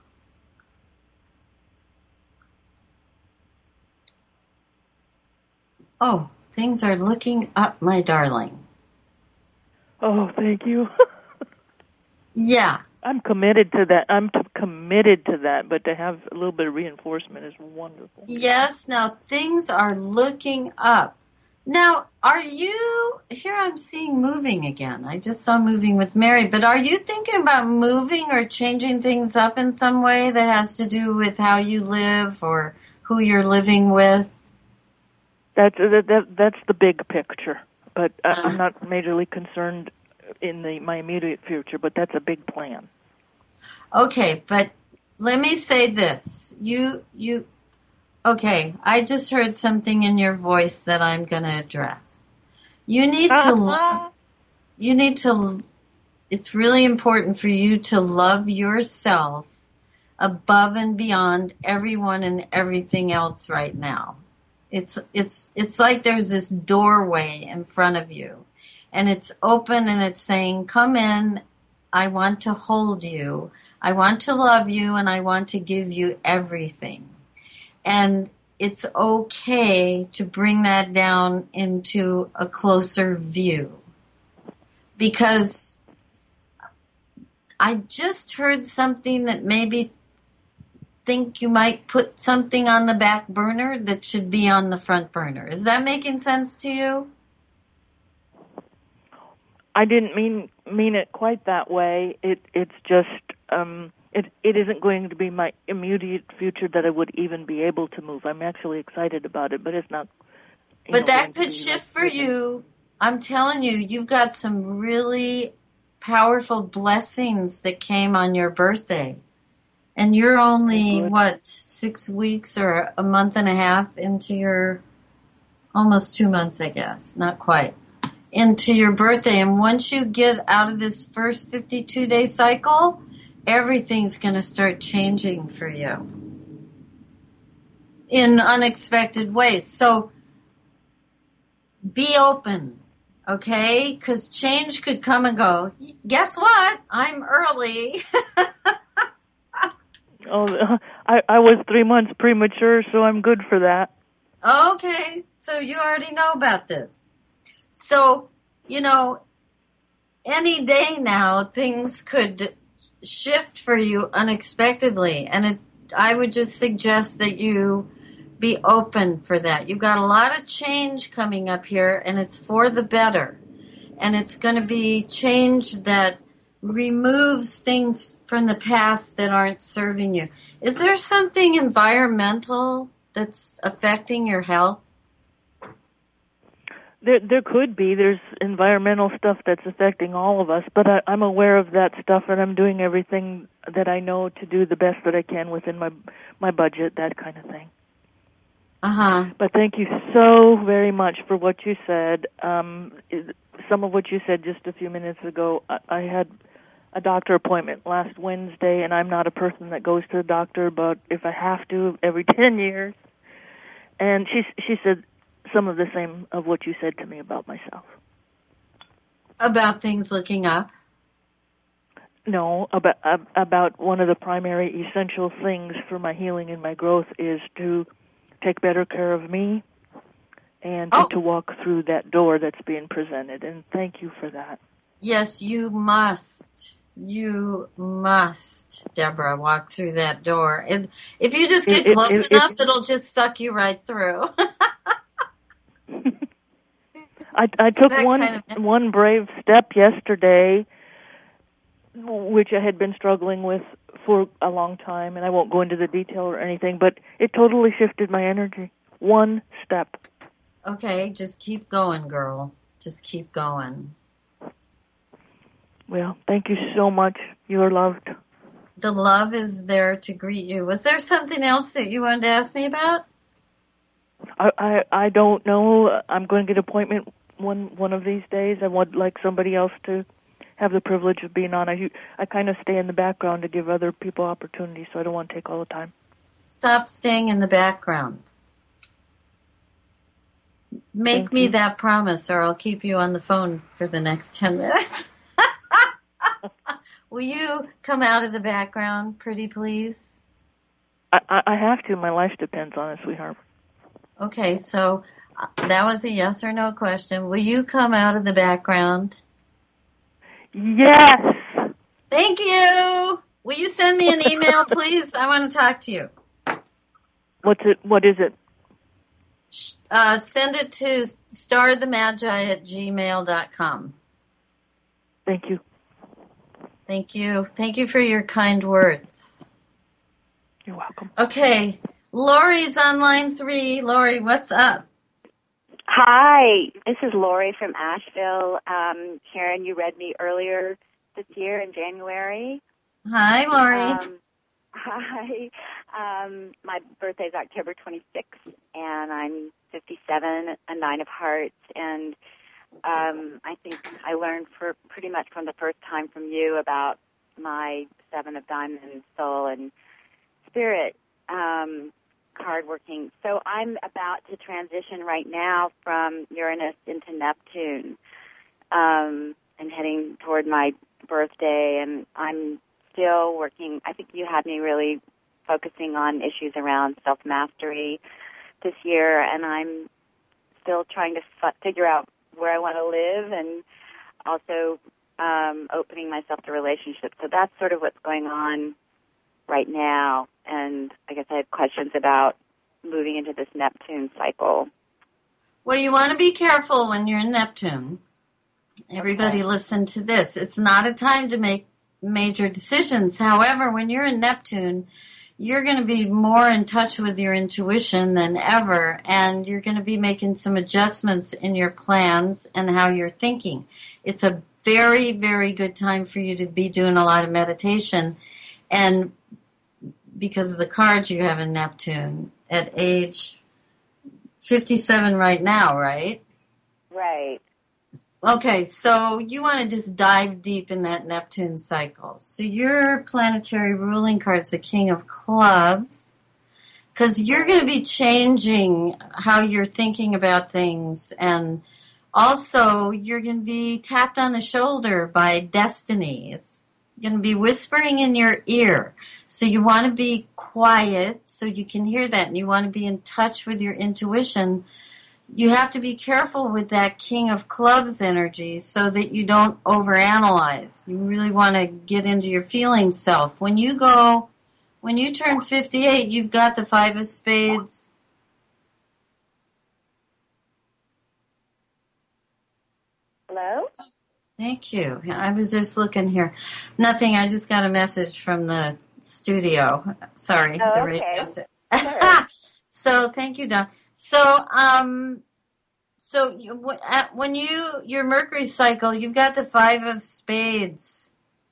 oh, things are looking up, my darling. Oh, thank you. Yeah. I'm committed to that. I'm t- committed to that, but to have a little bit of reinforcement is wonderful. Yes, now things are looking up. Now, are you, here I'm seeing moving again. I just saw moving with Mary, but are you thinking about moving or changing things up in some way that has to do with how you live or who you're living with? That's, that, that, that's the big picture, but I, Uh. I'm not majorly concerned in the my immediate future, but that's a big plan. Okay, but let me say this. You, you, okay, I just heard something in your voice that I'm going to address. You need to love, you need to, it's really important for you to love yourself above and beyond everyone and everything else right now. It's, it's, it's like there's this doorway in front of you, and it's open and it's saying, come in, I want to hold you. I want to love you, and I want to give you everything. And it's okay to bring that down into a closer view. Because I just heard something that maybe think you might put something on the back burner that should be on the front burner. Is that making sense to you? I didn't mean mean it quite that way. It it's just um, it it isn't going to be my immediate future that I would even be able to move. I'm actually excited about it, but it's not. But know, that could shift like, for you. I'm telling you, you've got some really powerful blessings that came on your birthday. And you're only, oh, what, six weeks or a month and a half into your, almost two months, I guess, not quite, into your birthday. And once you get out of this first fifty-two day cycle, everything's going to start changing for you in unexpected ways. So be open, okay? Because change could come and go. Guess what? I'm early. oh, I, I was three months premature, so I'm good for that. Okay, so you already know about this. So, you know, any day now, things could shift for you unexpectedly. And it, I would just suggest that you be open for that. You've got a lot of change coming up here, and it's for the better. And it's going to be change that removes things from the past that aren't serving you. Is there something environmental that's affecting your health? There, there could be. There's environmental stuff that's affecting all of us, but I, I'm aware of that stuff, and I'm doing everything that I know to do the best that I can within my my budget, that kind of thing. Uh-huh. But thank you so very much for what you said. Um, some of what you said just a few minutes ago, I, I had a doctor appointment last Wednesday, and I'm not a person that goes to the doctor, but if I have to, every ten years. And she she said some of the same of what you said to me about myself. About things looking up? No, about about one of the primary essential things for my healing and my growth is to take better care of me and oh. to walk through that door that's being presented. And thank you for that. Yes, you must. You must, Deborah, walk through that door. And if you just get it, close it, enough, it, it'll just suck you right through. I, I took that one kind of... one brave step yesterday, which I had been struggling with for a long time, and I won't go into the detail or anything, but it totally shifted my energy. One step. Okay, just keep going, girl. Just keep going. Well, thank you so much. You are loved. The love is there to greet you. Was there something else that you wanted to ask me about? I, I, I don't know. I'm going to get an appointment one one of these days. I would like somebody else to have the privilege of being on. I, I kind of stay in the background to give other people opportunities, so I don't want to take all the time. Stop staying in the background. Make Thank me you. that promise, or I'll keep you on the phone for the next ten minutes. Will you come out of the background, pretty please? I, I have to. My life depends on it, sweetheart. Okay, so that was a yes or no question. Will you come out of the background? Yes. Thank you. Will you send me an email, please? I want to talk to you. What's it? What is it? Uh, send it to starthemagi at gmail dot com. Thank you. Thank you. Thank you for your kind words. You're welcome. Okay. Lori's on line three. Lori, what's up? Hi. This is Lori from Asheville. Um, Karen, you read me earlier this year in January. Hi, Lori. Um, hi. Um, my birthday is October twenty-sixth, and I'm fifty-seven, a nine of hearts, and um, I think I learned for pretty much from the first time from you about my seven of diamonds, soul, and spirit um, card working. So I'm about to transition right now from Uranus into Neptune um, and heading toward my birthday, and I'm still working. I think you had me really focusing on issues around self-mastery, this year, and I'm still trying to f- figure out where I want to live, and also um, opening myself to relationships. So that's sort of what's going on right now. And I guess I have questions about moving into this Neptune cycle. Well, you want to be careful when you're in Neptune. Everybody Okay. listen to this. It's not a time to make major decisions. However, when you're in Neptune, you're going to be more in touch with your intuition than ever, and you're going to be making some adjustments in your plans and how you're thinking. It's a very, very good time for you to be doing a lot of meditation, and because of the cards you have in Neptune at age fifty-seven right now, right? Right. Okay, so you want to just dive deep in that Neptune cycle. So your planetary ruling card's the King of Clubs, because you're going to be changing how you're thinking about things, and also you're going to be tapped on the shoulder by destiny. It's going to be whispering in your ear. So you want to be quiet so you can hear that, and you want to be in touch with your intuition. You have to be careful with that King of Clubs energy so that you don't overanalyze. You really want to get into your feeling self. When you go, when you turn fifty-eight, you've got the Five of Spades. Hello? Thank you. I was just looking here. Nothing. I just got a message from the studio. Sorry. Oh, the okay. radio. Sure. So thank you, Don. So, um, so you, at, when you, your Mercury cycle, you've got the Five of Spades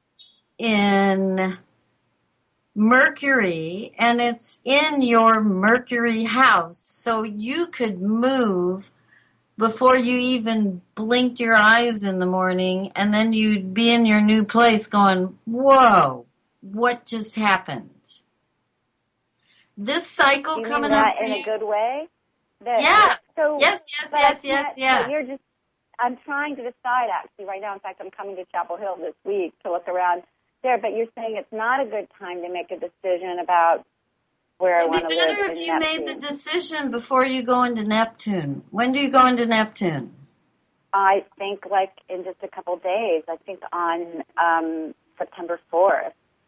in Mercury, and it's in your Mercury house. So you could move before you even blinked your eyes in the morning, and then you'd be in your new place going, whoa, what just happened? This cycle You coming mean up that for in you, a good way? That, yeah, So, yes, yes, but yes, I yes, can't- yeah. But you're just, I'm trying to decide actually right now. In fact, I'm coming to Chapel Hill this week to look around there, but you're saying it's not a good time to make a decision about where I It'd want be to live better in if you Neptune. made the decision before you go into Neptune. When do you go into Neptune? I think like in just a couple days. I think on um, September fourth.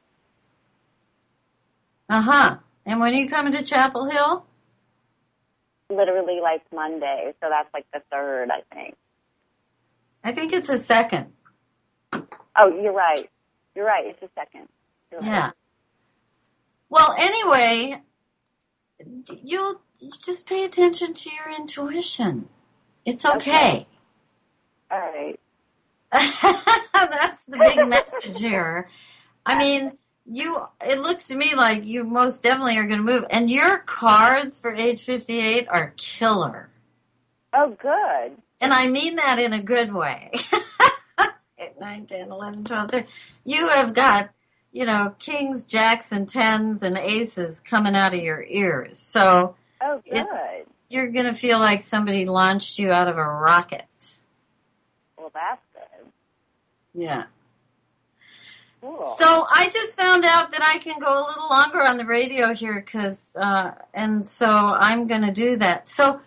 Uh-huh. And when are you coming to Chapel Hill? Literally like Monday, so that's like the third, I think. I think it's a second. Oh, you're right. You're right. It's a second. You're right. Yeah. Well, anyway, you'll just pay attention to your intuition. It's okay. Okay. All right. That's the big message here. I mean, you. It looks to me like you most definitely are going to move. And your cards for age fifty-eight are killer. Oh, good. And I mean that in a good way. nine, ten, eleven, twelve, thirteen. You have got, you know, kings, jacks, and tens and aces coming out of your ears. So Oh, good. it's, you're going to feel like somebody launched you out of a rocket. Well, that's good. Yeah. Cool. So I just found out that I can go a little longer on the radio here, cause, uh, and so I'm going to do that. So,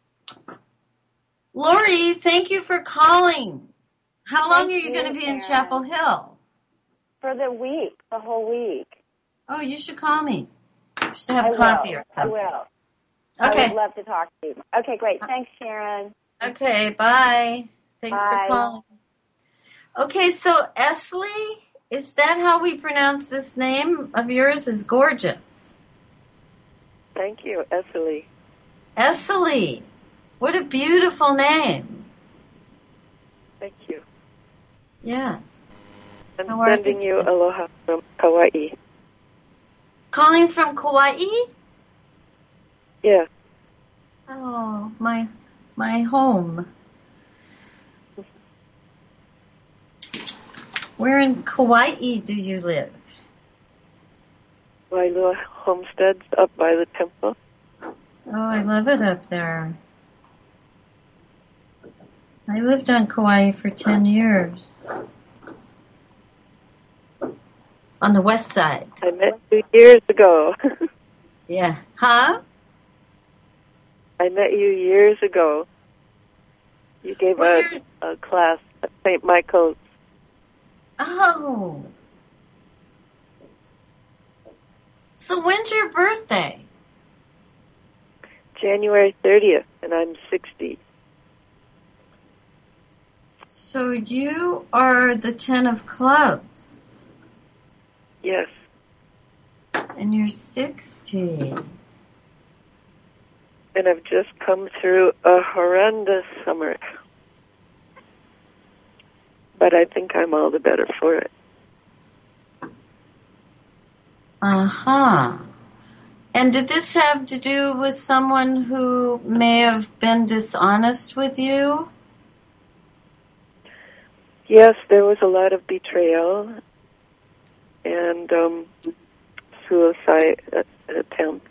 Lori, thank you for calling. How long Thank are you, you, going to be in Karen. Chapel Hill? For the week, the whole week. Oh, you should call me. You should have I coffee will. or something. I will. I Okay. would love to talk to you. Okay, great. Thanks, Sharon. Okay, bye. Thanks Bye. for calling. Okay, so Esley, is that how we pronounce this name of yours? Is gorgeous. Thank you, Esley. Esley, what a beautiful name. Thank you. Yes. I'm How are sending you? you aloha from Kauai. Calling from Kauai? Yeah, Oh, my my home. Where in Kauai do you live? Wailua Homestead's up by the temple. Oh, I love it up there. I lived on Kauai for ten years. On the west side. I met you years ago. Yeah. Huh? I met you years ago. You gave Well, a, a class at Saint Michael's. Oh. So when's your birthday? January thirtieth, and I'm sixty. So you are the Ten of Clubs. Yes. And you're sixty. And I've just come through a horrendous summer. But I think I'm all the better for it. Uh-huh. And did this have to do with someone who may have been dishonest with you? Yes, there was a lot of betrayal and um, suicide attempts.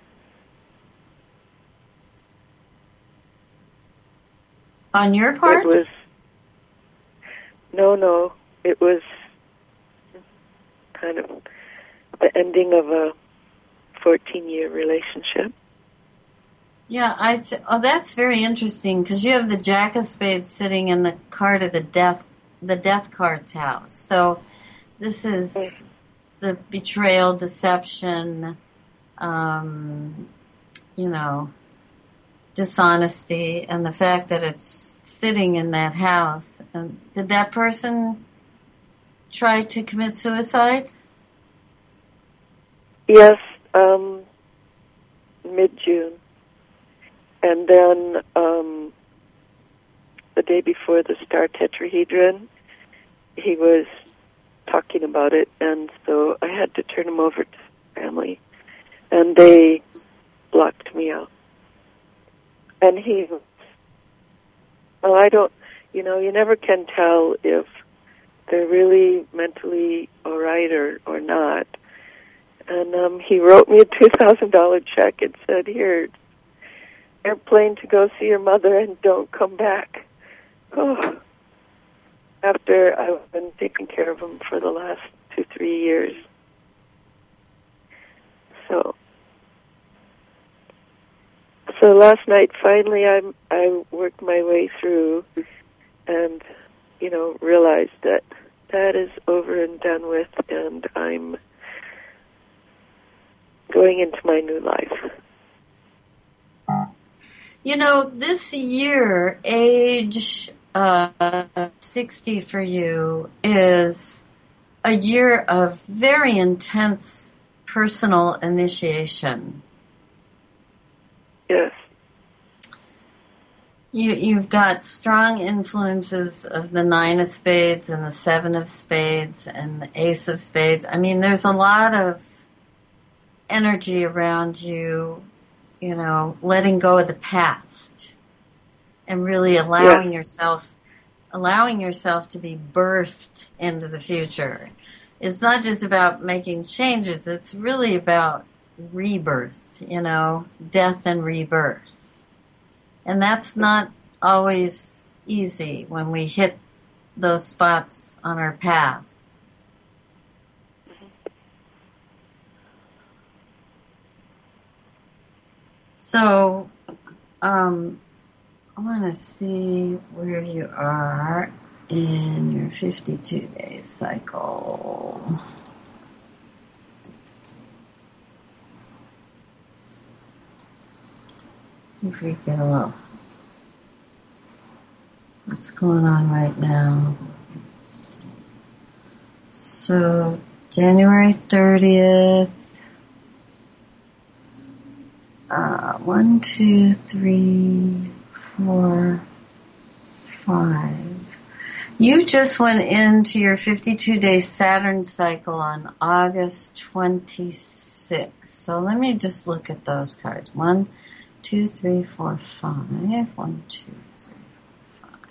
On your part? It was, no, no, it was kind of the ending of a fourteen-year relationship. Yeah, I'd say, oh, that's very interesting because you have the Jack of Spades sitting in the card of the death, the death card's house. So this is the betrayal, deception, um, you know, dishonesty, and the fact that it's sitting in that house. And did that person try to commit suicide? Yes, um, mid-June. And then um, the day before the star tetrahedron, he was talking about it, and so I had to turn him over to family, and they blocked me out. And he, well, I don't, you know, you never can tell if they're really mentally all right or, or not. And um, he wrote me a two thousand dollars check and said, here, airplane to go see your mother and don't come back. Oh. After I've been taking care of him for the last two, three years. So, so last night, finally, I I worked my way through and, you know, realized that that is over and done with, and I'm going into my new life. You know, this year, age uh, sixty for you is a year of very intense personal initiation. Yes. You, you've got strong influences of the Nine of Spades and the Seven of Spades and the Ace of Spades. I mean, there's a lot of energy around you, you know, letting go of the past and really allowing yeah. yourself, allowing yourself to be birthed into the future. It's not just about making changes. It's really about rebirth, you know, death and rebirth. And that's not always easy when we hit those spots on our path. So, um, I want to see where you are in your fifty-two day cycle. If we get a little, what's going on right now? So, January thirtieth. Uh, one, two, three, four, five. You just went into your fifty-two day Saturn cycle on August twenty-sixth. So let me just look at those cards. One, two, three, four, five. One, two, three, four, five.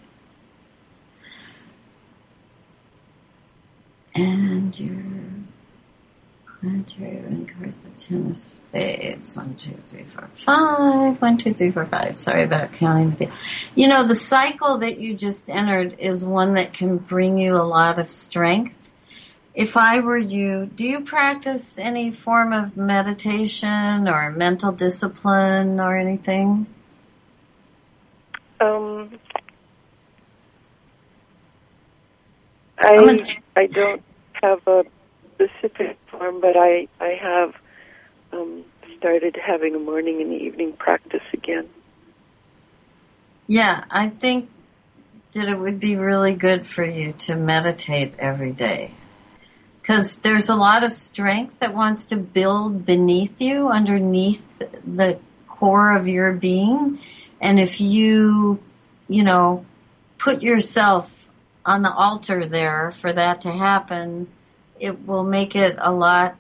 And your planetary wind cards, the Ten of Spades. One, two, three, four, five. One, two, three, four, five. Sorry about counting the. You know, the cycle that you just entered is one that can bring you a lot of strength. If I were you, do you practice any form of meditation or mental discipline or anything? Um, I t- I don't have a specific form, but I I have um, started having a morning and evening practice again. Yeah, I think that it would be really good for you to meditate every day. Because there's a lot of strength that wants to build beneath you, underneath the core of your being. And if you, you know, put yourself on the altar there for that to happen, it will make it a lot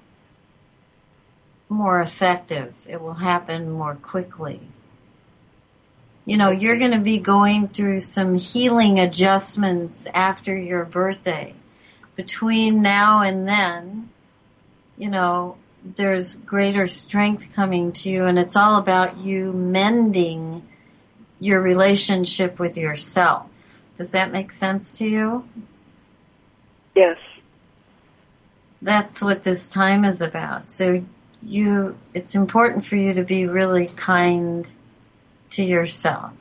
more effective. It will happen more quickly. You know, you're going to be going through some healing adjustments after your birthday. Between now and then, you know, there's greater strength coming to you, and it's all about you mending your relationship with yourself. Does that make sense to you? Yes. That's what this time is about. So you, it's important for you to be really kind to yourself.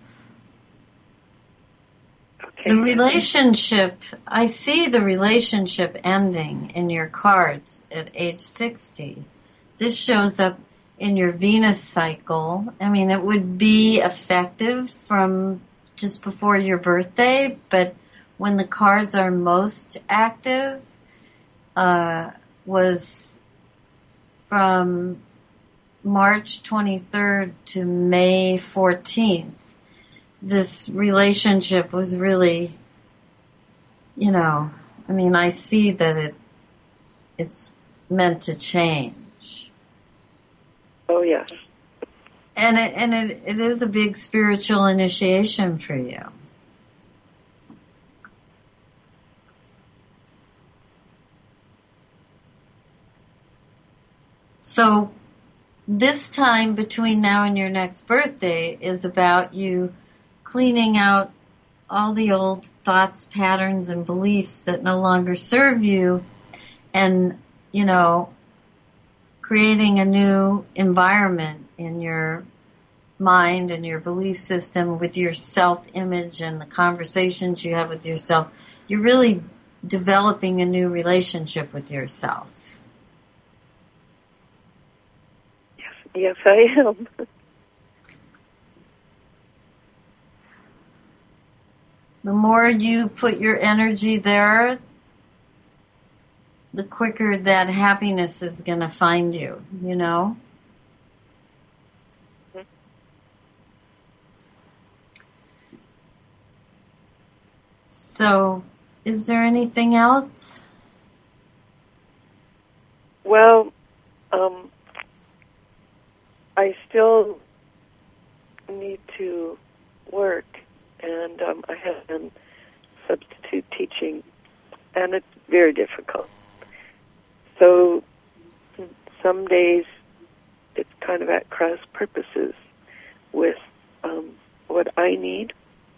Okay. The relationship, I see the relationship ending in your cards at age sixty. This shows up in your Venus cycle. I mean, it would be effective from just before your birthday, but when the cards are most active, uh, was from March twenty-third to May fourteenth. This relationship was really, you know, I mean, I see that it it's meant to change. Oh, yes. And it, and it, it is a big spiritual initiation for you. So this time between now and your next birthday is about you cleaning out all the old thoughts, patterns, and beliefs that no longer serve you, and, you know, creating a new environment in your mind and your belief system with your self-image and the conversations you have with yourself. You're really developing a new relationship with yourself. Yes, yes, I am. The more you put your energy there, the quicker that happiness is going to find you, you know? Mm-hmm. So, is there anything else? Well, um, I still need to work. And um, I have been substitute teaching, and it's very difficult. So some days it's kind of at cross purposes with um, what I need.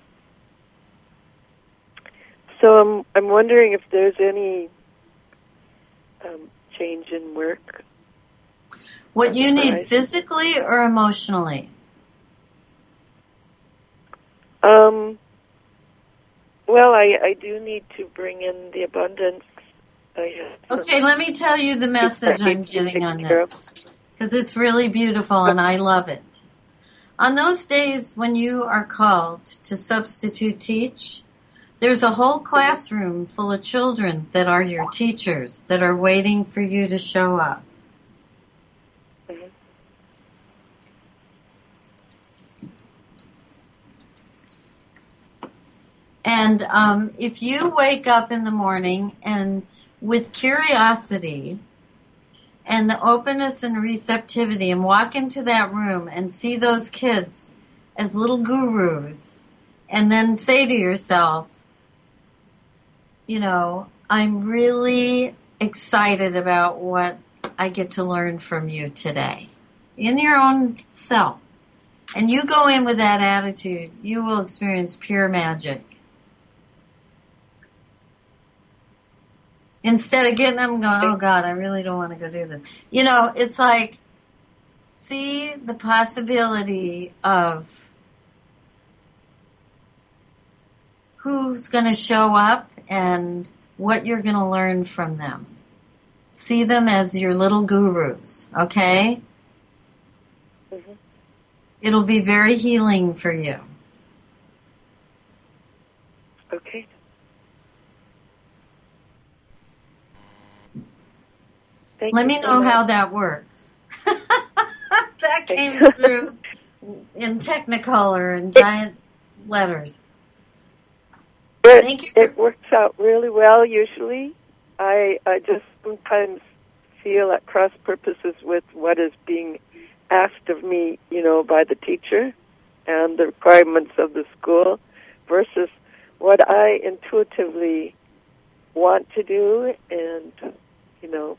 So I'm I'm wondering if there's any um, change in work. What you need Right. physically or emotionally? Um, well, I, I do need to bring in the abundance. I have Okay, let me tell you the message I'm getting on this, because it's really beautiful and I love it. On those days when you are called to substitute teach, there's a whole classroom full of children that are your teachers that are waiting for you to show up. Mm-hmm. And um, if you wake up in the morning and with curiosity and the openness and receptivity and walk into that room and see those kids as little gurus and then say to yourself, you know, I'm really excited about what I get to learn from you today in your own self. And you go in with that attitude, you will experience pure magic. Instead of getting up and going, oh God, I really don't want to go do this. You know, it's like, see the possibility of who's going to show up and what you're going to learn from them. See them as your little gurus, okay? Mm-hmm. It'll be very healing for you. Okay. Thank Let you me so know much. how that works. That came through in Technicolor and giant letters. It, Thank you. For- it works out really well usually. I, I just sometimes feel at cross purposes with what is being asked of me, you know, by the teacher and the requirements of the school versus what I intuitively want to do and, you know,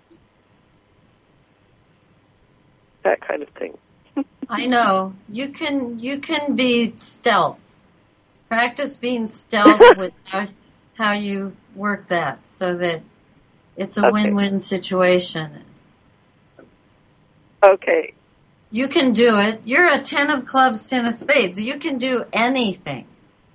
that kind of thing. I know. You can you can be stealth. Practice being stealth with how, how you work that so that it's a Okay. win-win situation. Okay. You can do it. You're a ten of clubs, ten of spades. You can do anything.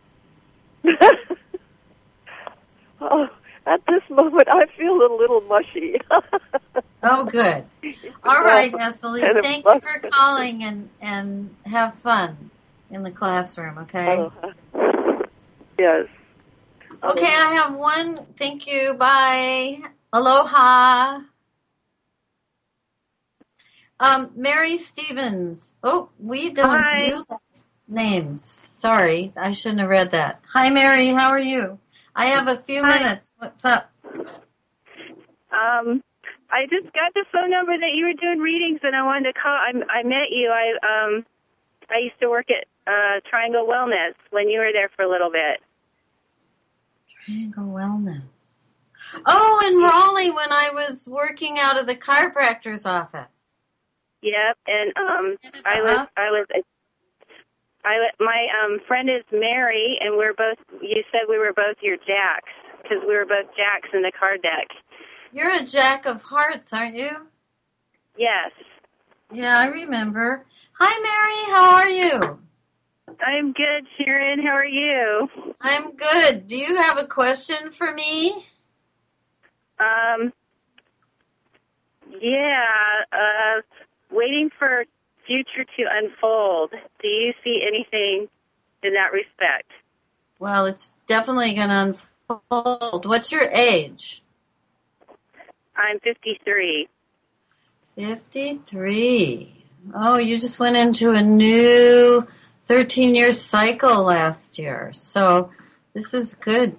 Oh, at this moment, I feel a little mushy. Oh, good. All right, Esselie. Kind of Thank you for busted. calling and, and have fun in the classroom, okay? Uh, yes. Okay, I have one. Thank you. Bye. Aloha. Um, Mary Stevens. Oh, we don't Hi. do names. Sorry, I shouldn't have read that. Hi, Mary. How are you? I have a few Hi. minutes. What's up? Um, I just got the phone number that you were doing readings, and I wanted to call. I, I met you. I um, I used to work at uh, Triangle Wellness when you were there for a little bit. Triangle Wellness. Oh, in Raleigh when I was working out of the chiropractor's office. Yep, and um, At the I was office? I was I my um friend is Mary, and we're both. You said we were both your jacks because we were both jacks in the card deck. You're a jack of hearts, aren't you? Yes, Yeah, I remember. Hi, Mary. How are you? I'm good, Sharon. How are you? I'm good. Do you have a question for me? Um, yeah, uh, waiting for future to unfold. Do you see anything in that respect? Well, it's definitely going to unfold. What's your age? I'm fifty-three. fifty-three. Oh, you just went into a new thirteen-year cycle last year. So this is good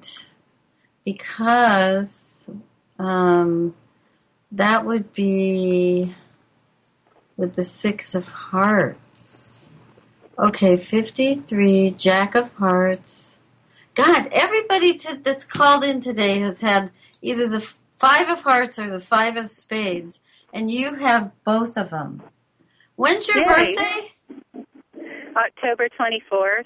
because um, that would be with the Six of Hearts. Okay, fifty-three, Jack of Hearts. God, everybody to, that's called in today has had either the Five of Hearts or the Five of Spades, and you have both of them. When's your Yay. birthday? October twenty-fourth.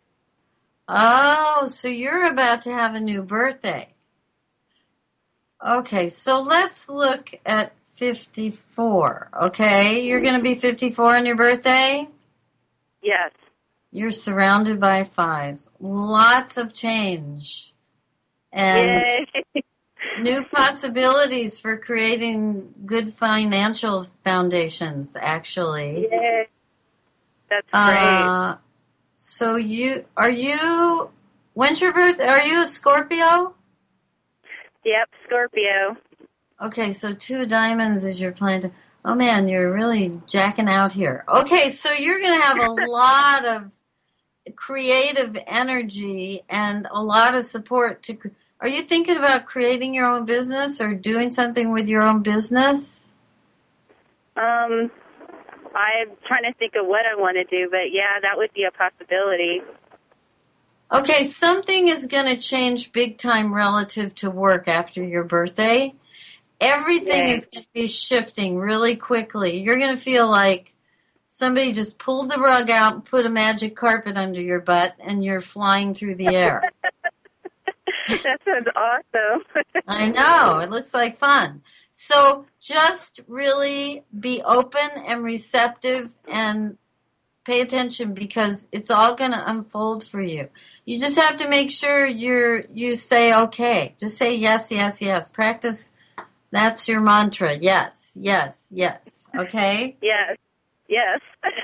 Oh, so you're about to have a new birthday. Okay, so let's look at fifty-four, okay? You're going to be fifty-four on your birthday? Yes. You're surrounded by fives. Lots of change. And Yay. new possibilities for creating good financial foundations, actually. Yay. That's great. Uh, so you, are you, when's your birthday? Are you a Scorpio? Yep, Scorpio. Okay, so two of diamonds is your plan to, oh man, you're really jacking out here. Okay, so you're going to have a lot of creative energy and a lot of support to, are you thinking about creating your own business or doing something with your own business? Um, I'm trying to think of what I want to do, but yeah, that would be a possibility. Okay, something is going to change big time relative to work after your birthday. Everything Yay. is going to be shifting really quickly. You're going to feel like somebody just pulled the rug out and put a magic carpet under your butt and you're flying through the air. That sounds awesome. I know. It looks like fun. So just really be open and receptive and pay attention because it's all going to unfold for you. You just have to make sure you're you say okay. Just say yes, yes, yes. Practice. That's your mantra. Yes, yes, yes. Okay? Yes. Yes.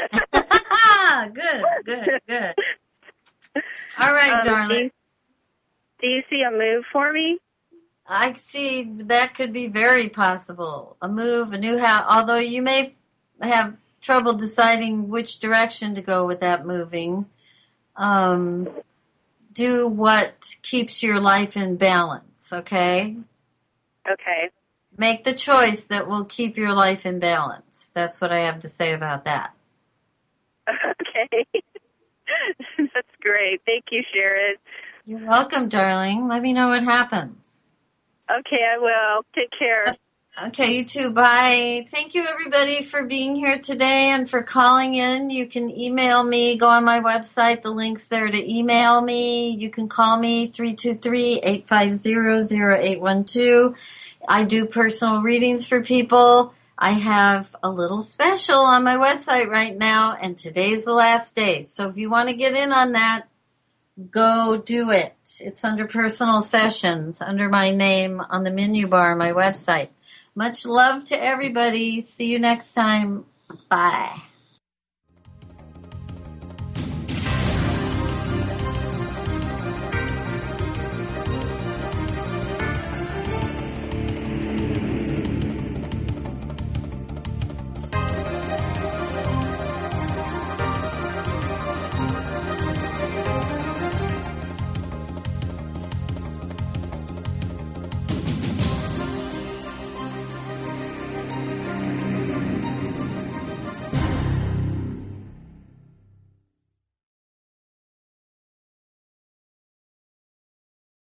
Good, good, good. All right, um, darling. Do you, do you see a move for me? I see that could be very possible. A move, a new house, although you may have trouble deciding which direction to go with that moving. Um, do what keeps your life in balance, okay? Okay. Make the choice that will keep your life in balance. That's what I have to say about that. Okay. That's great. Thank you, Sharon. You're welcome, darling. Let me know what happens. Okay, I will. Take care. Okay, you too. Bye. Thank you, everybody, for being here today and for calling in. You can email me. Go on my website. The link's there to email me. You can call me, three two three, eight five zero, zero eight one two. I do personal readings for people. I have a little special on my website right now, and today's the last day. So if you want to get in on that, go do it. It's under personal sessions, under my name on the menu bar on my website. Much love to everybody. See you next time. Bye.